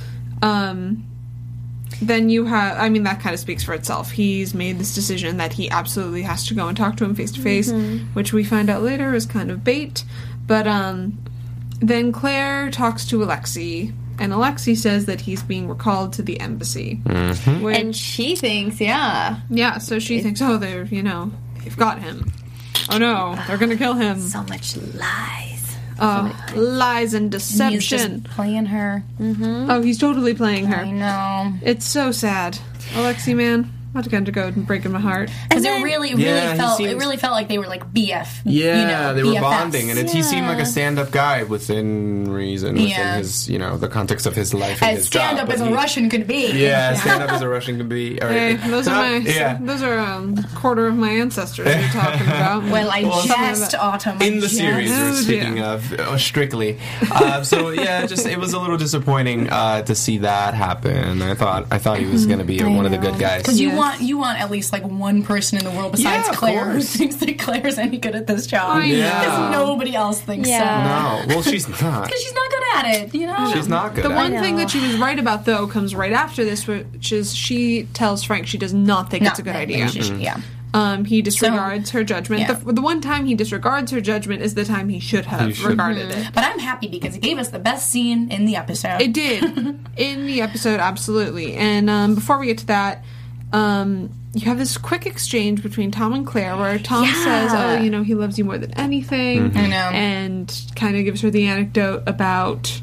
Um, then you have, I mean, that kind of speaks for itself. He's made this decision that he absolutely has to go and talk to him face to face, which we find out later is kind of bait. But um, then Claire talks to Alexei, and Alexei says that he's being recalled to the embassy. Which- And she thinks, yeah. yeah, so she thinks, oh, they're, you know, they've got him. Oh no, they're gonna kill him. So much lies. Oh, lies and He's deception. just playing her. Oh, he's totally playing I her. know. It's so sad. Alexei, man. Not going to go and breaking my heart. Because it really, really Yeah, he felt seems- it really felt like they were like B F. Yeah, you know, they were B F Fs. bonding, and it, he seemed like a stand-up guy within reason, within Yeah. his, you know, the context of his life and As his job. stand up but as a he- Russian could be. Yeah, stand-up as a Russian can be. Or, Hey, those are my yeah. those are um, quarter of my ancestors you're talking about. Well, I Well, just Autumn. I in the just- series we're Oh, speaking dear. of uh, strictly uh, so yeah just it was a little disappointing uh, to see that happen. I thought I thought he was going to be I one of the know. good guys. Because you Yes. want you want at least like one person in the world besides Yeah, of Claire who course. thinks that Claire's any good at this job. I Yeah. Because nobody else thinks Yeah. so. No, well she's not. Because she's not good at it, you know. She's not good The at one it. thing know. that she was right about, though, comes right after this, which is she tells Frank she does not think it's a good Not- idea. she should- Yeah. Um, he disregards her judgment. yeah. The, the one time he disregards her judgment is the time he should have He should. regarded it. But I'm happy because it gave us the best scene in the episode. It did in the episode, absolutely. And um, before we get to that, um, you have this quick exchange between Tom and Claire, where Tom Yeah. says, "Oh, you know, he loves you more than anything," Mm-hmm. I know. and kind of gives her the anecdote about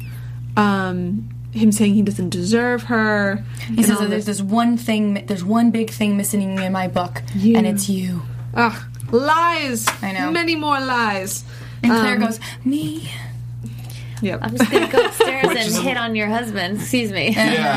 um, him saying he doesn't deserve her. He and says all that there's this. this one thing, there's one big thing missing in my book, You. and it's you. Ugh, lies. I know. many more lies. And Claire Um, goes, me. Yep. I'm just gonna go upstairs Which and is a- hit on your husband. Excuse me.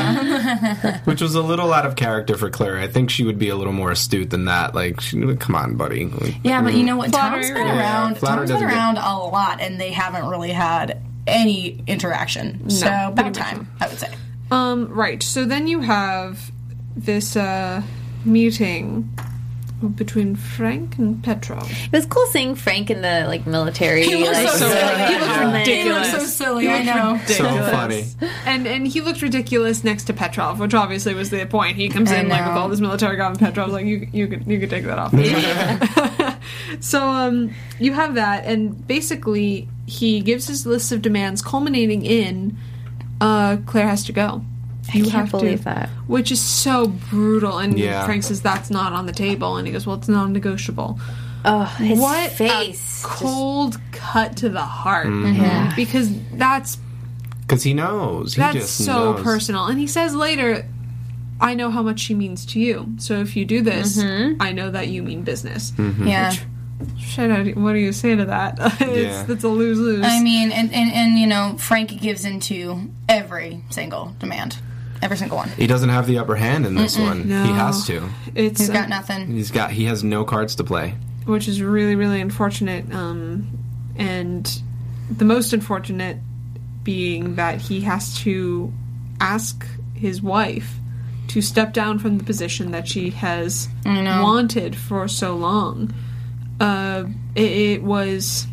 Yeah, which was a little out of character for Claire. I think she would be a little more astute than that. Like, she, come on, buddy. Like, Yeah, but you know what? Flattery. Tom's been Yeah, around. flattery Tom's been doesn't get- around a lot, and they haven't really had any interaction. so pretty about much time, I would say. Um, right. So then you have this uh, meeting between Frank and Petrov. It was cool seeing Frank in the like military. He looks like, so silly. uniform He looks and- ridiculous. He looks so silly. I know. so funny. And and he looked ridiculous next to Petrov, which obviously was the point. He comes I in like with know. all this military garb, and Petrov's like, you you could you could take that off. So um, you have that, and basically he gives his list of demands, culminating in uh, Claire has to go. I can't believe that. Which is so brutal. And Yeah. Frank says that's not on the table, and he goes, "Well, it's non-negotiable." Oh, his What face. a cold cut to the heart, Yeah. because that's Because he knows. He that's just so knows. personal. And he says later, "I know how much she means to you. So if you do this, Mm-hmm. I know that you mean business." Yeah. Shit, how do- what do you say to that? it's, Yeah. it's a lose lose. I mean, and, and, and, you know, Frank gives into every single demand. Every single one. He doesn't have the upper hand in this one. No. He has to. it's He's uh, got nothing. He's got. He has no cards to play. which is really really unfortunate. Um, and the most unfortunate being that he has to ask his wife to step down from the position that she has I know. wanted for so long. Uh, it, it was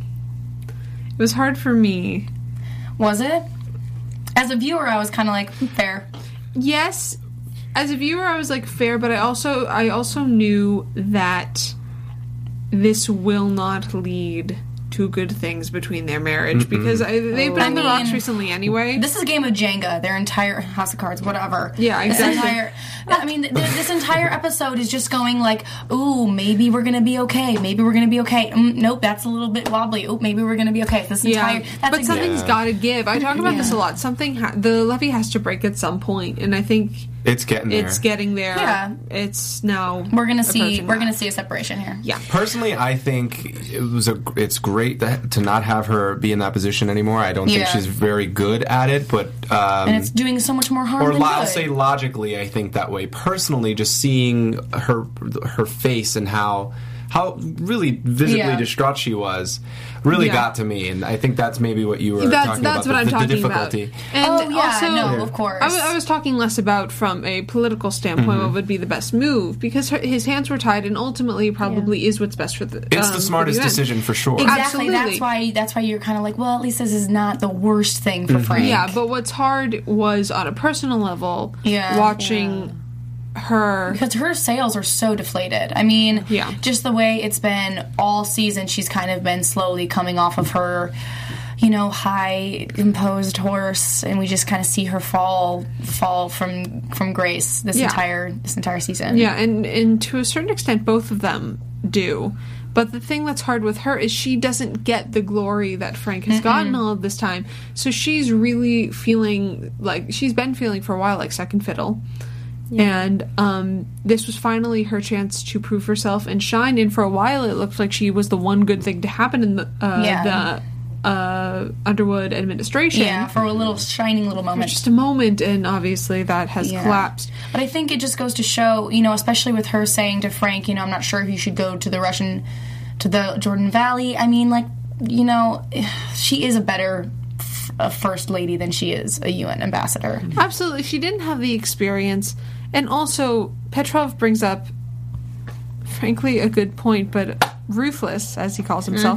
it was hard for me. Was it? As a viewer, I was kind of like, hmm, fair. Yes, as a viewer, I was like fair, but I also I also knew that this will not lead to good things between their marriage because I, they've been I on the rocks mean, recently anyway. This is a game of Jenga. Their entire House of Cards, whatever. Yeah, This exactly. entire, I mean, th- this entire episode is just going like, ooh, maybe we're gonna be okay. Maybe we're gonna be okay. Mm, nope, that's a little bit wobbly. Ooh, maybe we're gonna be okay. This entire, yeah, that's but ex- something's Yeah. got to give. I talk about this a Yeah. lot. Something ha- the levee has to break at some point, and I think It's getting there. it's getting there. Yeah. It's now we're gonna see. approaching We're that. gonna see a separation here. Yeah. Personally, I think it was a. It's great that, to not have her be in that position anymore. I don't think Yeah. she's very good at it, but um, And it's doing so much more harm or than lo- I'll good. say logically, I think that way. Personally, just seeing her her face and how how really visibly Yeah. distraught she was really Yeah. got to me, and I think that's maybe what you were That's talking that's about. what the, I'm the talking about. difficulty. And Oh, yeah, also, no, of course. I, w- I was talking less about from a political standpoint Mm-hmm. what would be the best move because her, his hands were tied, and ultimately probably is what's best for the. It's um, the for smartest U N. decision for sure. Exactly. Absolutely. That's why. That's why you're kind of like, well, at least this is not the worst thing for Frank. Yeah, but what's hard was on a personal level, Yeah. watching her. because her sales are so deflated. I mean, Yeah. just the way it's been all season, she's kind of been slowly coming off of her, you know, high imposed horse, and we just kind of see her fall, fall from from grace this Yeah. entire this entire season. Yeah, and and to a certain extent, both of them do. But the thing that's hard with her is she doesn't get the glory that Frank has gotten all of this time. So she's really feeling like she's been feeling for a while like second fiddle. And um, this was finally her chance to prove herself and shine. And for a while, it looked like she was the one good thing to happen in the uh, Yeah. the uh, Underwood administration. Yeah, for a little shining little moment. Just a moment, and obviously that has Yeah. collapsed. But I think it just goes to show, you know, especially with her saying to Frank, you know, I'm not sure if you should go to the Russian, to the Jordan Valley. I mean, like, you know, she is a better f- a first lady than she is a U N ambassador. Absolutely, she didn't have the experience. And also, Petrov brings up, frankly, a good point, but ruthless, as he calls himself,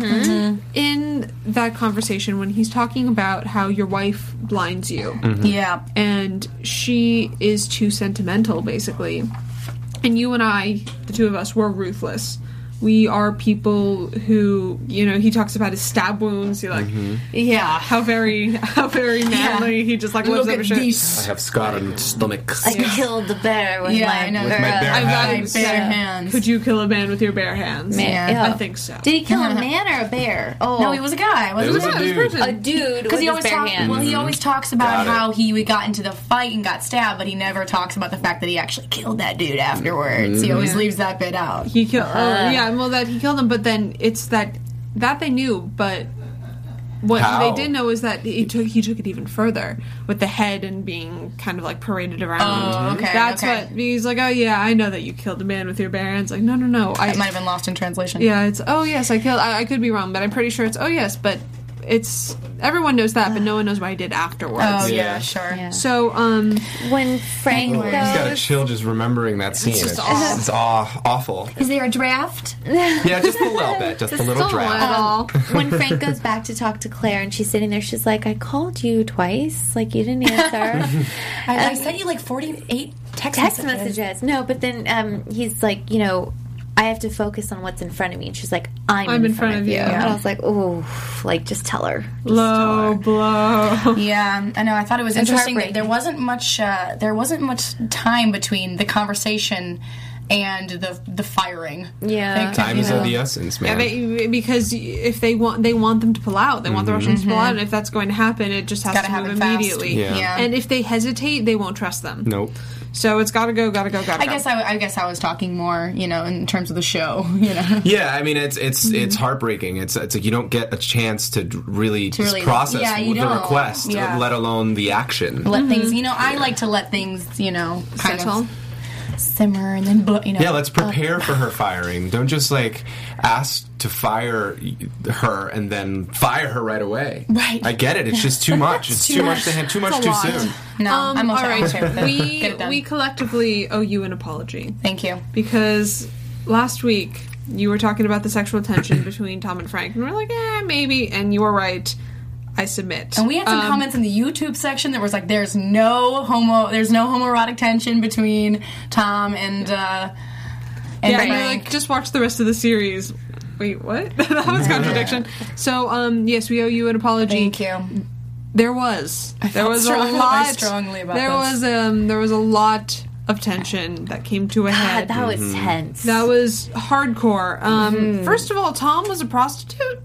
in that conversation when he's talking about how your wife blinds you. Yeah. And she is too sentimental, basically. And you and I, the two of us, were ruthless. We are people who, you know, he talks about his stab wounds. You're like, yeah, how very, how very manly. He just like lives Look over at shit. I these. have scar on stomach. I killed the bear with Yeah, my, I know. or, With my uh, bare I've got hands. to Bare say, hands. Could you kill a man with your bare hands? Man, Yeah. I oh. think so. Did he kill a man or a bear? Oh, No, he was a guy. It Wasn't was he? a Yeah, it was dude. person. a dude with Because he his always bare talks. hands. Well, he always talks about Got it. how he got into the fight and got stabbed, but he never talks about the fact that he actually killed that dude afterwards. He always leaves that bit out. He killed. Oh, yeah, well, that he killed him, but then it's that that they knew, but what How? they did know is that he took he took it even further with the head and being kind of like paraded around. Oh, okay, That's okay. what he's like. Oh yeah, I know that you killed a man with your bare hands. Like no, no, no. I It might have been lost in translation. yeah, it's oh yes, I killed. I, I could be wrong, but I'm pretty sure it's oh yes, but it's everyone knows that, but no one knows what I did afterwards. Oh, yeah, Yeah. sure. Yeah. So um, When Frank Oh, I just got a goes, chill just remembering that scene. It's, just just, awful. it's aw- awful. Is there a draft? Yeah, just a little bit. Just a little Don't draft. at all. when Frank goes back to talk to Claire and she's sitting there, she's like, I called you twice, like you didn't answer. I, I sent you like forty-eight text, Text messages. messages. No, but then um, he's like, you know, I have to focus on what's in front of me. And she's like, I'm, I'm in front of you. And I was like, oh, like, just tell her. Just Low blow. Yeah, I know. I thought it was It's interesting that heartbreaking. there wasn't much. Uh, there wasn't much time between the conversation and the the firing. Yeah. Like, Time you is know. of the essence, Yeah, man. they, because if they want, they want them to pull out. They want the Russians to pull out, and if that's going to happen, it just has Gotta to move happen fast. immediately. Yeah. Yeah. And if they hesitate, they won't trust them. Nope. So it's got to go, got to go, got to I go. guess I, I guess I was talking more, you know, in terms of the show. You know. Yeah, I mean it's it's it's heartbreaking. It's it's like you don't get a chance to d- really, just really- process yeah, you the don't. request, Yeah. let alone the action. Let things, you know, I like to let things, you know, kind Settle. of simmer and then, blo- you know. Yeah, let's prepare for her firing. Don't just like ask to fire y- her and then fire her right away. Right. I get it. It's just too much. It's too, much to hand. Too much It's a too lot. soon. No, Um, I'm okay, all I'm right, okay with it. we Get it done. we collectively owe you an apology Thank you. because last week you were talking about the sexual tension between Tom and Frank, and we're like, eh, maybe. And you were right. I submit. And we had some Um, comments in the YouTube section that was like, "There's no homo, there's no homoerotic tension between Tom and uh, and Yeah, and you're Frank." like, just watch the rest of the series. Wait, what? That was contradiction. So, um, yes, we owe you an apology. Thank you. There was, there felt was strong- a I felt lot. very strongly about there this. was, um, there was a lot of tension that came to a God, head. that was Mm-hmm. tense. That was hardcore. Um, Mm-hmm. First of all, Tom was a prostitute.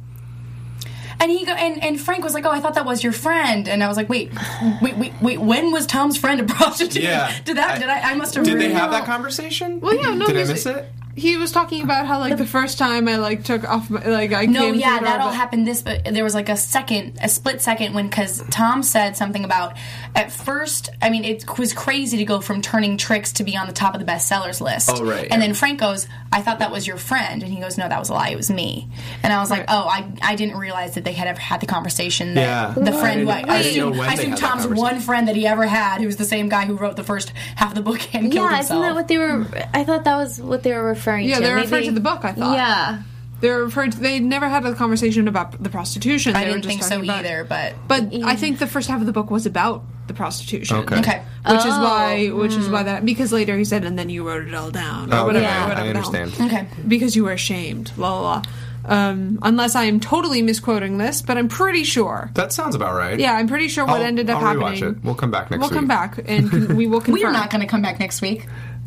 And he go, and, and Frank was like, "Oh, I thought that was your friend." And I was like, "Wait, wait, wait, wait. When was Tom's friend a prostitute? Yeah. Did that? I- did I? I must have. Did they really have that wrong. conversation? Well, yeah, no, Did I he's- miss it? He was talking about how, like, the first time I, like, took off my, like, I No, came yeah, to that all but- happened. This, but there was like a second, a split second when because Tom said something about at first. I mean, it was crazy to go from turning tricks to be on the top of the bestsellers list. Oh, right, And yeah. then Frank goes, "I thought that was your friend," and he goes, "No, that was a lie. It was me." And I was like, "Oh, I, I didn't realize that they had ever had the conversation." That Yeah. the I friend who I, didn't- I I didn't know assume, when I they assume had that Tom's conversation. one friend that he ever had, who was the same guy who wrote the first half of the book and killed yeah, himself. isn't that what they were? I thought that was what they were referring Yeah, to. they were Maybe- referring to the book, I thought. Yeah. They were referring to, they never had a conversation about the prostitution. I They were didn't just think so talking about- either, but But I think the first half of the book was about the prostitution. Okay. okay. Which is Oh. why, which is why that, because later he said, and then you wrote it all down. Or Oh, whatever, yeah, whatever I the hell. understand. Okay. Because you were ashamed. La la la. Um, unless I am totally misquoting this, but I'm pretty sure. That sounds about right. Yeah, I'm pretty sure what I'll- ended up I'll rewatch happening. it. We'll come back next We'll week. come back and con- we will confirm. We are not going to come back next week.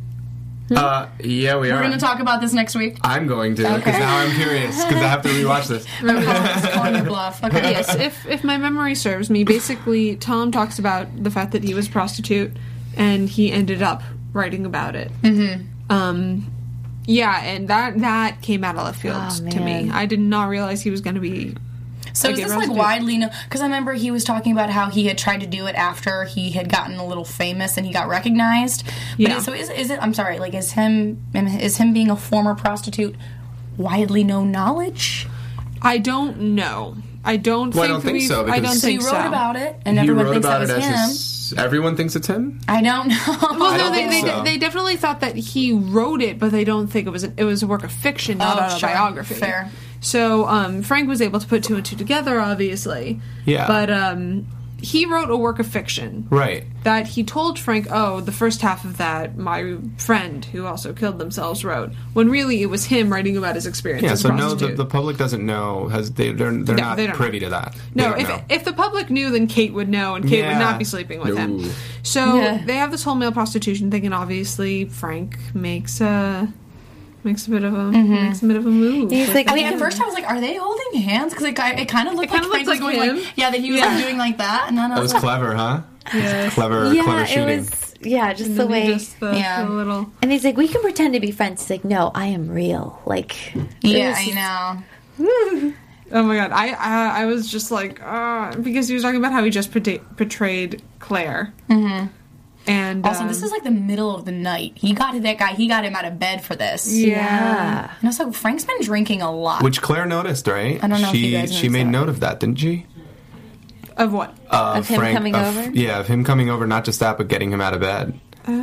Uh, yeah, we We're are. going to talk about this next week. I'm going to because Okay. now I'm curious because I have to rewatch this. I'm calling, calling your bluff. Okay. Yes, if if my memory serves me, basically Tom talks about the fact that he was a prostitute and he ended up writing about it. Mm-hmm. Um, yeah, and that that came out of left field Oh, to me. man. I did not realize he was going to be. So a is gay this like prostitute. widely known? Because I remember he was talking about how he had tried to do it after he had gotten a little famous and he got recognized. But Yeah. so is, is it? I'm sorry. Like is him is him being a former prostitute widely known knowledge? I don't know. I don't Well, I think don't think we've- so, I because- don't So he think wrote so. about it, and He everyone wrote thinks about that it was as him. his, everyone thinks it's him. I don't know. Well, I no, don't they, think they, so. they definitely thought that he wrote it, but they don't think it was an, it was a work of fiction, not Oh, sure. autobiography. Fair. So um, Frank was able to put two and two together, obviously. Yeah. But um, he wrote a work of fiction Right. that he told Frank, oh, the first half of that my friend who also killed themselves wrote, when really it was him writing about his experience Yeah, as a so no, the, prostitute. the public doesn't know. Has they? They're, they're No, not they don't privy know. to that. They No, don't if know. if the public knew, then Kate would know, and Kate would Yeah. not be sleeping with him. No. So Yeah. they have this whole male prostitution thing, and obviously Frank makes a makes a bit of a makes a bit of a move. He's like, I mean, we at first I was like, "Are they holding hands?" Because it, it kind of looked kinda like Frank looked was like going him. like, yeah, that he was like doing like that, and then I That was, was like, clever, huh? Yeah. Clever, yeah, clever it shooting. was, yeah, just And the then way. just the, Yeah. the little. And he's like, we can pretend to be friends. He's like, no, I am real. Like, yeah, it I was- know. Oh my god, I I, I was just like, uh, because he was talking about how he just portray- portrayed Claire. Mm-hmm. And Also, um, this is like the middle of the night. He got that guy. He got him out of bed for this. yeah. And I was like, Frank's been drinking a lot. Which Claire noticed, right? I don't know if She you guys she noticed made that. note of that, didn't she? Of what? Uh, Of him coming of- over? Yeah, of him coming over. Not just that, but getting him out of bed.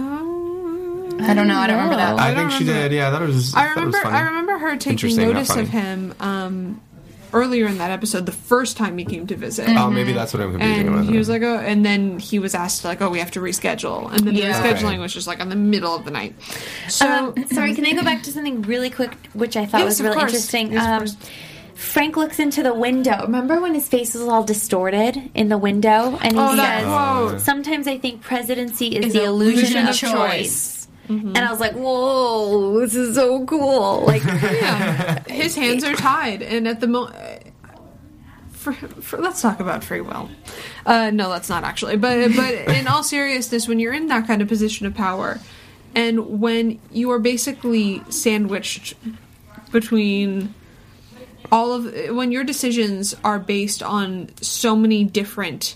Um, I don't know. I don't remember that. I, I don't think she remember. did. Yeah, that was. I that remember. was funny. I remember her taking Interesting, not notice funny. of him um, earlier in that episode, the first time he came to visit. Oh, maybe that's what I'm confusing And about. he was like, oh, and then he was asked, like, oh, we have to reschedule. And then Yeah. the rescheduling Okay. was just, like, in the middle of the night. So, Um, sorry, can I go back to something really quick, which I thought Yes, was of really course. interesting? Yes, of um, course. Frank looks into the window. Remember when his face was all distorted in the window? And he oh, that says, quote. sometimes I think presidency is, Is the illusion, illusion of of choice. choice. Mm-hmm. And I was like, whoa, this is so cool. Like, Yeah. His hands are tied. And at the moment... For, for, let's talk about free will. Uh, no, let's not actually. But but in all seriousness, when you're in that kind of position of power, and when you are basically sandwiched between all of, when your decisions are based on so many different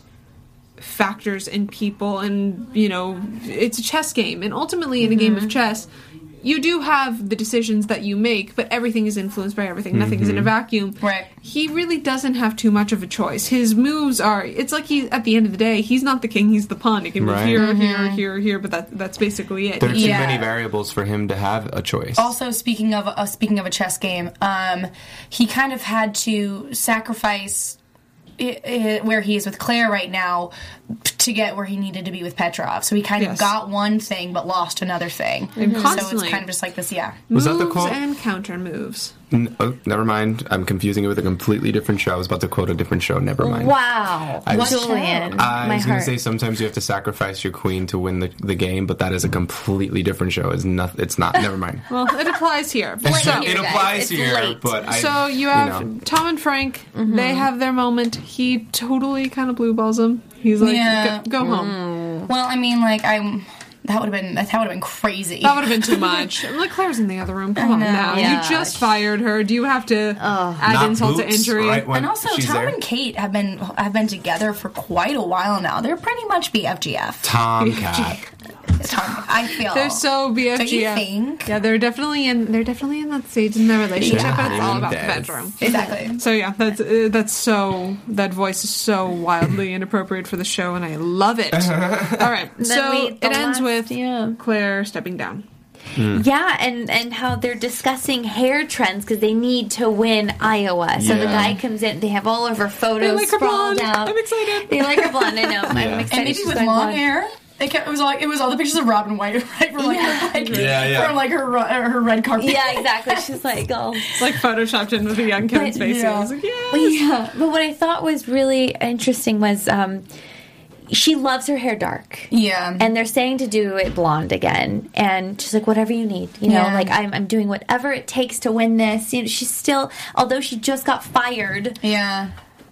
factors and people, and you know, it's a chess game, and ultimately in a game of chess, you do have the decisions that you make, but everything is influenced by everything. Nothing is in a vacuum. Right. He really doesn't have too much of a choice. His moves are, it's like he, at the end of the day, he's not the king, he's the pawn. He can move Right. here, here, here, here, but that, that's basically it. There are too Yeah. many variables for him to have a choice. Also, speaking of uh, speaking of a chess game, um, he kind of had to sacrifice i i where he is with Claire right now p- to get where he needed to be with Petrov. So he kind Yes. of got one thing but lost another thing. And So constantly- it's kind of just like this, yeah. Was moves that the quote? and counter moves. N- oh, never mind. I'm confusing it with a completely different show. I was about to quote a different show. Never mind. wow. I was- Julian, I my was going heart. to say sometimes you have to sacrifice your queen to win the, the game, but that is a completely different show. It's not. It's not. Never mind. Well, it applies here. Late So, here, it guys. applies It's here, late. but I. so you have know. Tom and Frank. They have their moment. He totally kind of blue balls him. He's like, Yeah. go, go home. Well, I mean, like I'm. That would have been that would have been crazy. That would have been too much. I'm like, Claire's in the other room. Come on know. now. Yeah. You just fired her. Do you have to add Not insult to boots, injury? right when And also, she's Tom there. and Kate have been have been together for quite a while now. They're pretty much B F G F. Tomcat. Tom, I feel They're so B F G F. Don't you think? Yeah, they're definitely in. They're definitely in that stage in their relationship, Yeah, but it's all about the honeymoon bedroom. Exactly. So yeah, that's uh, that's so that voice is so wildly inappropriate for the show, and I love it. All right, so we- it the ends last- with yeah. Claire stepping down. Yeah, and, and how they're discussing hair trends because they need to win Iowa. So the Yeah. guy comes in, they have all of her They photos like her sprawled blonde. out. I'm excited. They like her blonde, I know. I'm Yeah. excited. And maybe she's with going long blonde. hair. It, kept, it was like it was all the pictures of Robin White, right? From like Yeah. her red, Yeah, yeah. from like her ru- uh, her red carpet. Yeah, exactly. She's like, oh. Like photoshopped in with a young Kevin But- Spacey. I was like, yeah. Yeah, but what I thought was really interesting was um, she loves her hair dark. Yeah. And they're saying to do it blonde again, and she's like, "Whatever you need, you know, Yeah. like I'm, I'm doing whatever it takes to win this." You know, she's still, although she just got fired, yeah.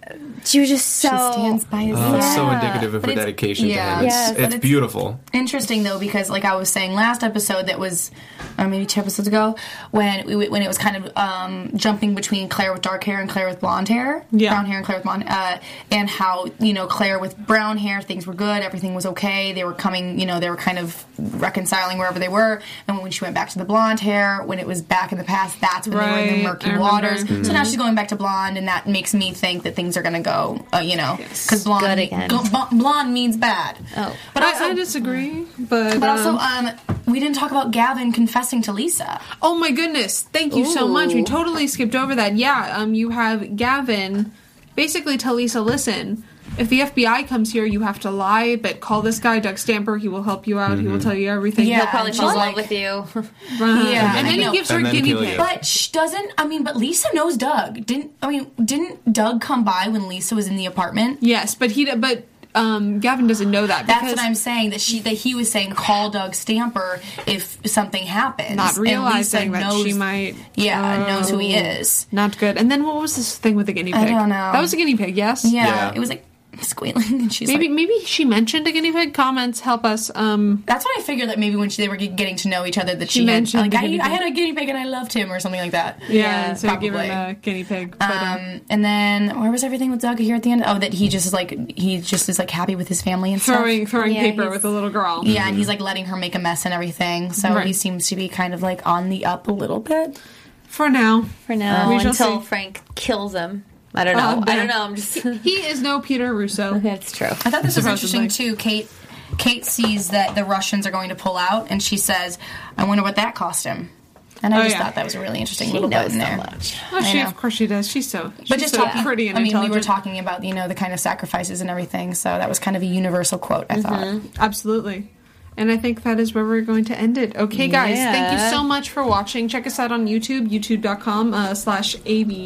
she was just so. She stands by his Oh, it's so Yeah. indicative of But her it's- dedication yeah. to him. It's, Yes, it's, but it's- beautiful. Interesting though, because like I was saying last episode, that was uh, maybe two episodes ago, when we, when it was kind of um, jumping between Claire with dark hair and Claire with blonde hair, Yeah. brown hair and Claire with blonde, uh, and how you know Claire with brown hair, things were good, everything was okay, they were coming, you know, they were kind of reconciling wherever they were, and when she went back to the blonde hair, when it was back in the past, that's when they were in Right, the murky I remember. waters. Mm-hmm. So now she's going back to blonde, and that makes me think that things are going to go, uh, you know, Yes. because blonde, Good again. go- b- blonde means bad. Oh. But also, I, I disagree, but, but also, um, um, we didn't talk about Gavin confessing to Lisa. oh my goodness, thank you so much. We Ooh. totally skipped over that. Yeah, um, you have Gavin basically tell Lisa, listen, if the F B I comes here, you have to lie, but call this guy, Doug Stamper. He will help you out. He will tell you everything. Yeah. He'll probably She's fall in like- love with you. Uh, Yeah, and I then he know. gives her And a then guinea kill pig. you. But she doesn't. I mean, but Lisa knows Doug. Didn't I mean? Didn't Doug come by when Lisa was in the apartment? Yes, but he but um, Gavin doesn't know that. That's because what I'm saying. That she that he was saying call Doug Stamper if something happens. Not And realizing Lisa that knows, she might. Yeah, Oh. knows who he is. Not good. And then what was this thing with the guinea pig? I don't know. That was a guinea pig, yes? Yeah, Yeah. it was like squealing, and she's Maybe like. maybe she mentioned a guinea pig. Comments help us. Um, That's what I figured that maybe when she, they were getting to know each other that She she, had, mentioned like the I, guinea I pig. had a guinea pig and I loved him or something like that. yeah, so give him probably. a guinea pig. But, um, Um, and then where was everything with Doug here at the end? Oh, that he just is like he just is like happy with his family and stuff. throwing throwing Yeah, paper he's- with a little girl. Yeah, and he's like letting her make a mess and everything. So Right. he seems to be kind of like on the up a little bit. For now. For now, We shall until see. Frank kills him. I don't know. Uh, I don't know. I'm just. He is no Peter Russo. That's true. I thought this was Supposedly. interesting too. Kate Kate sees that the Russians are going to pull out, and she says, "I wonder what that cost him." And I Oh, just yeah. thought that was a really interesting She little bit knows in so there. much. Oh, I she, know. of course she does. She's so she's But just so talking, pretty and I mean, we were intelligent. talking about you know the kind of sacrifices and everything, so that was kind of a universal quote. I thought. Absolutely. And I think that is where we're going to end it. Okay, guys, Yeah. thank you so much for watching. Check us out on YouTube, youtube.com uh, slash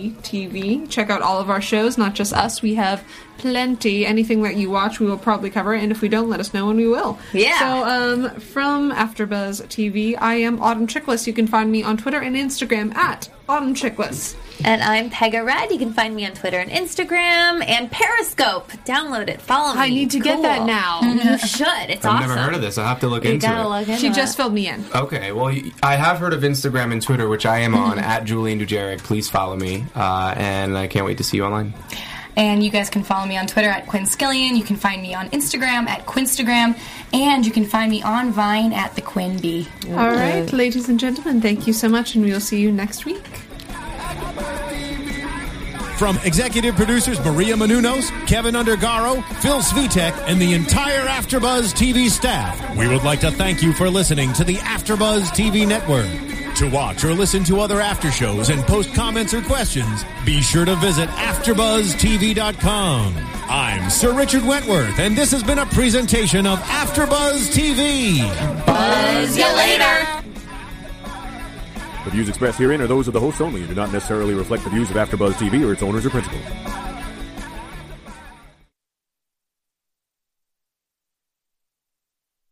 ABTV. Check out all of our shows, not just us. We have plenty. Anything that you watch, we will probably cover. And if we don't, let us know and we will. Yeah. So um, from AfterBuzz T V, I am Autumn Chickless. You can find me on Twitter and Instagram at Autumn Chickless. And I'm Pega Red. You can find me on Twitter and Instagram and Periscope. Download it. Follow me. I need to get Cool. that now. You should. It's I've awesome. never heard of this. I'll have to look You into gotta it. look into She it. just filled me in. Okay, well, y- I have heard of Instagram and Twitter, which I am on, at Julian Dujeric. Please follow me, uh, and I can't wait to see you online. And you guys can follow me on Twitter at Quinn Skillion. You can find me on Instagram at Quinstagram, and you can find me on Vine at the Quinn B. All right, ladies and gentlemen, thank you so much, and we will see you next week. From executive producers Maria Menounos, Kevin Undergaro, Phil Svitek, and the entire AfterBuzz T V staff, we would like to thank you for listening to the AfterBuzz T V network. To watch or listen to other after shows and post comments or questions, be sure to visit after buzz T V dot com. I'm Sir Richard Wentworth, and this has been a presentation of AfterBuzz T V. Buzz you later. The views expressed herein are those of the hosts only and do not necessarily reflect the views of AfterBuzz T V or its owners or principals.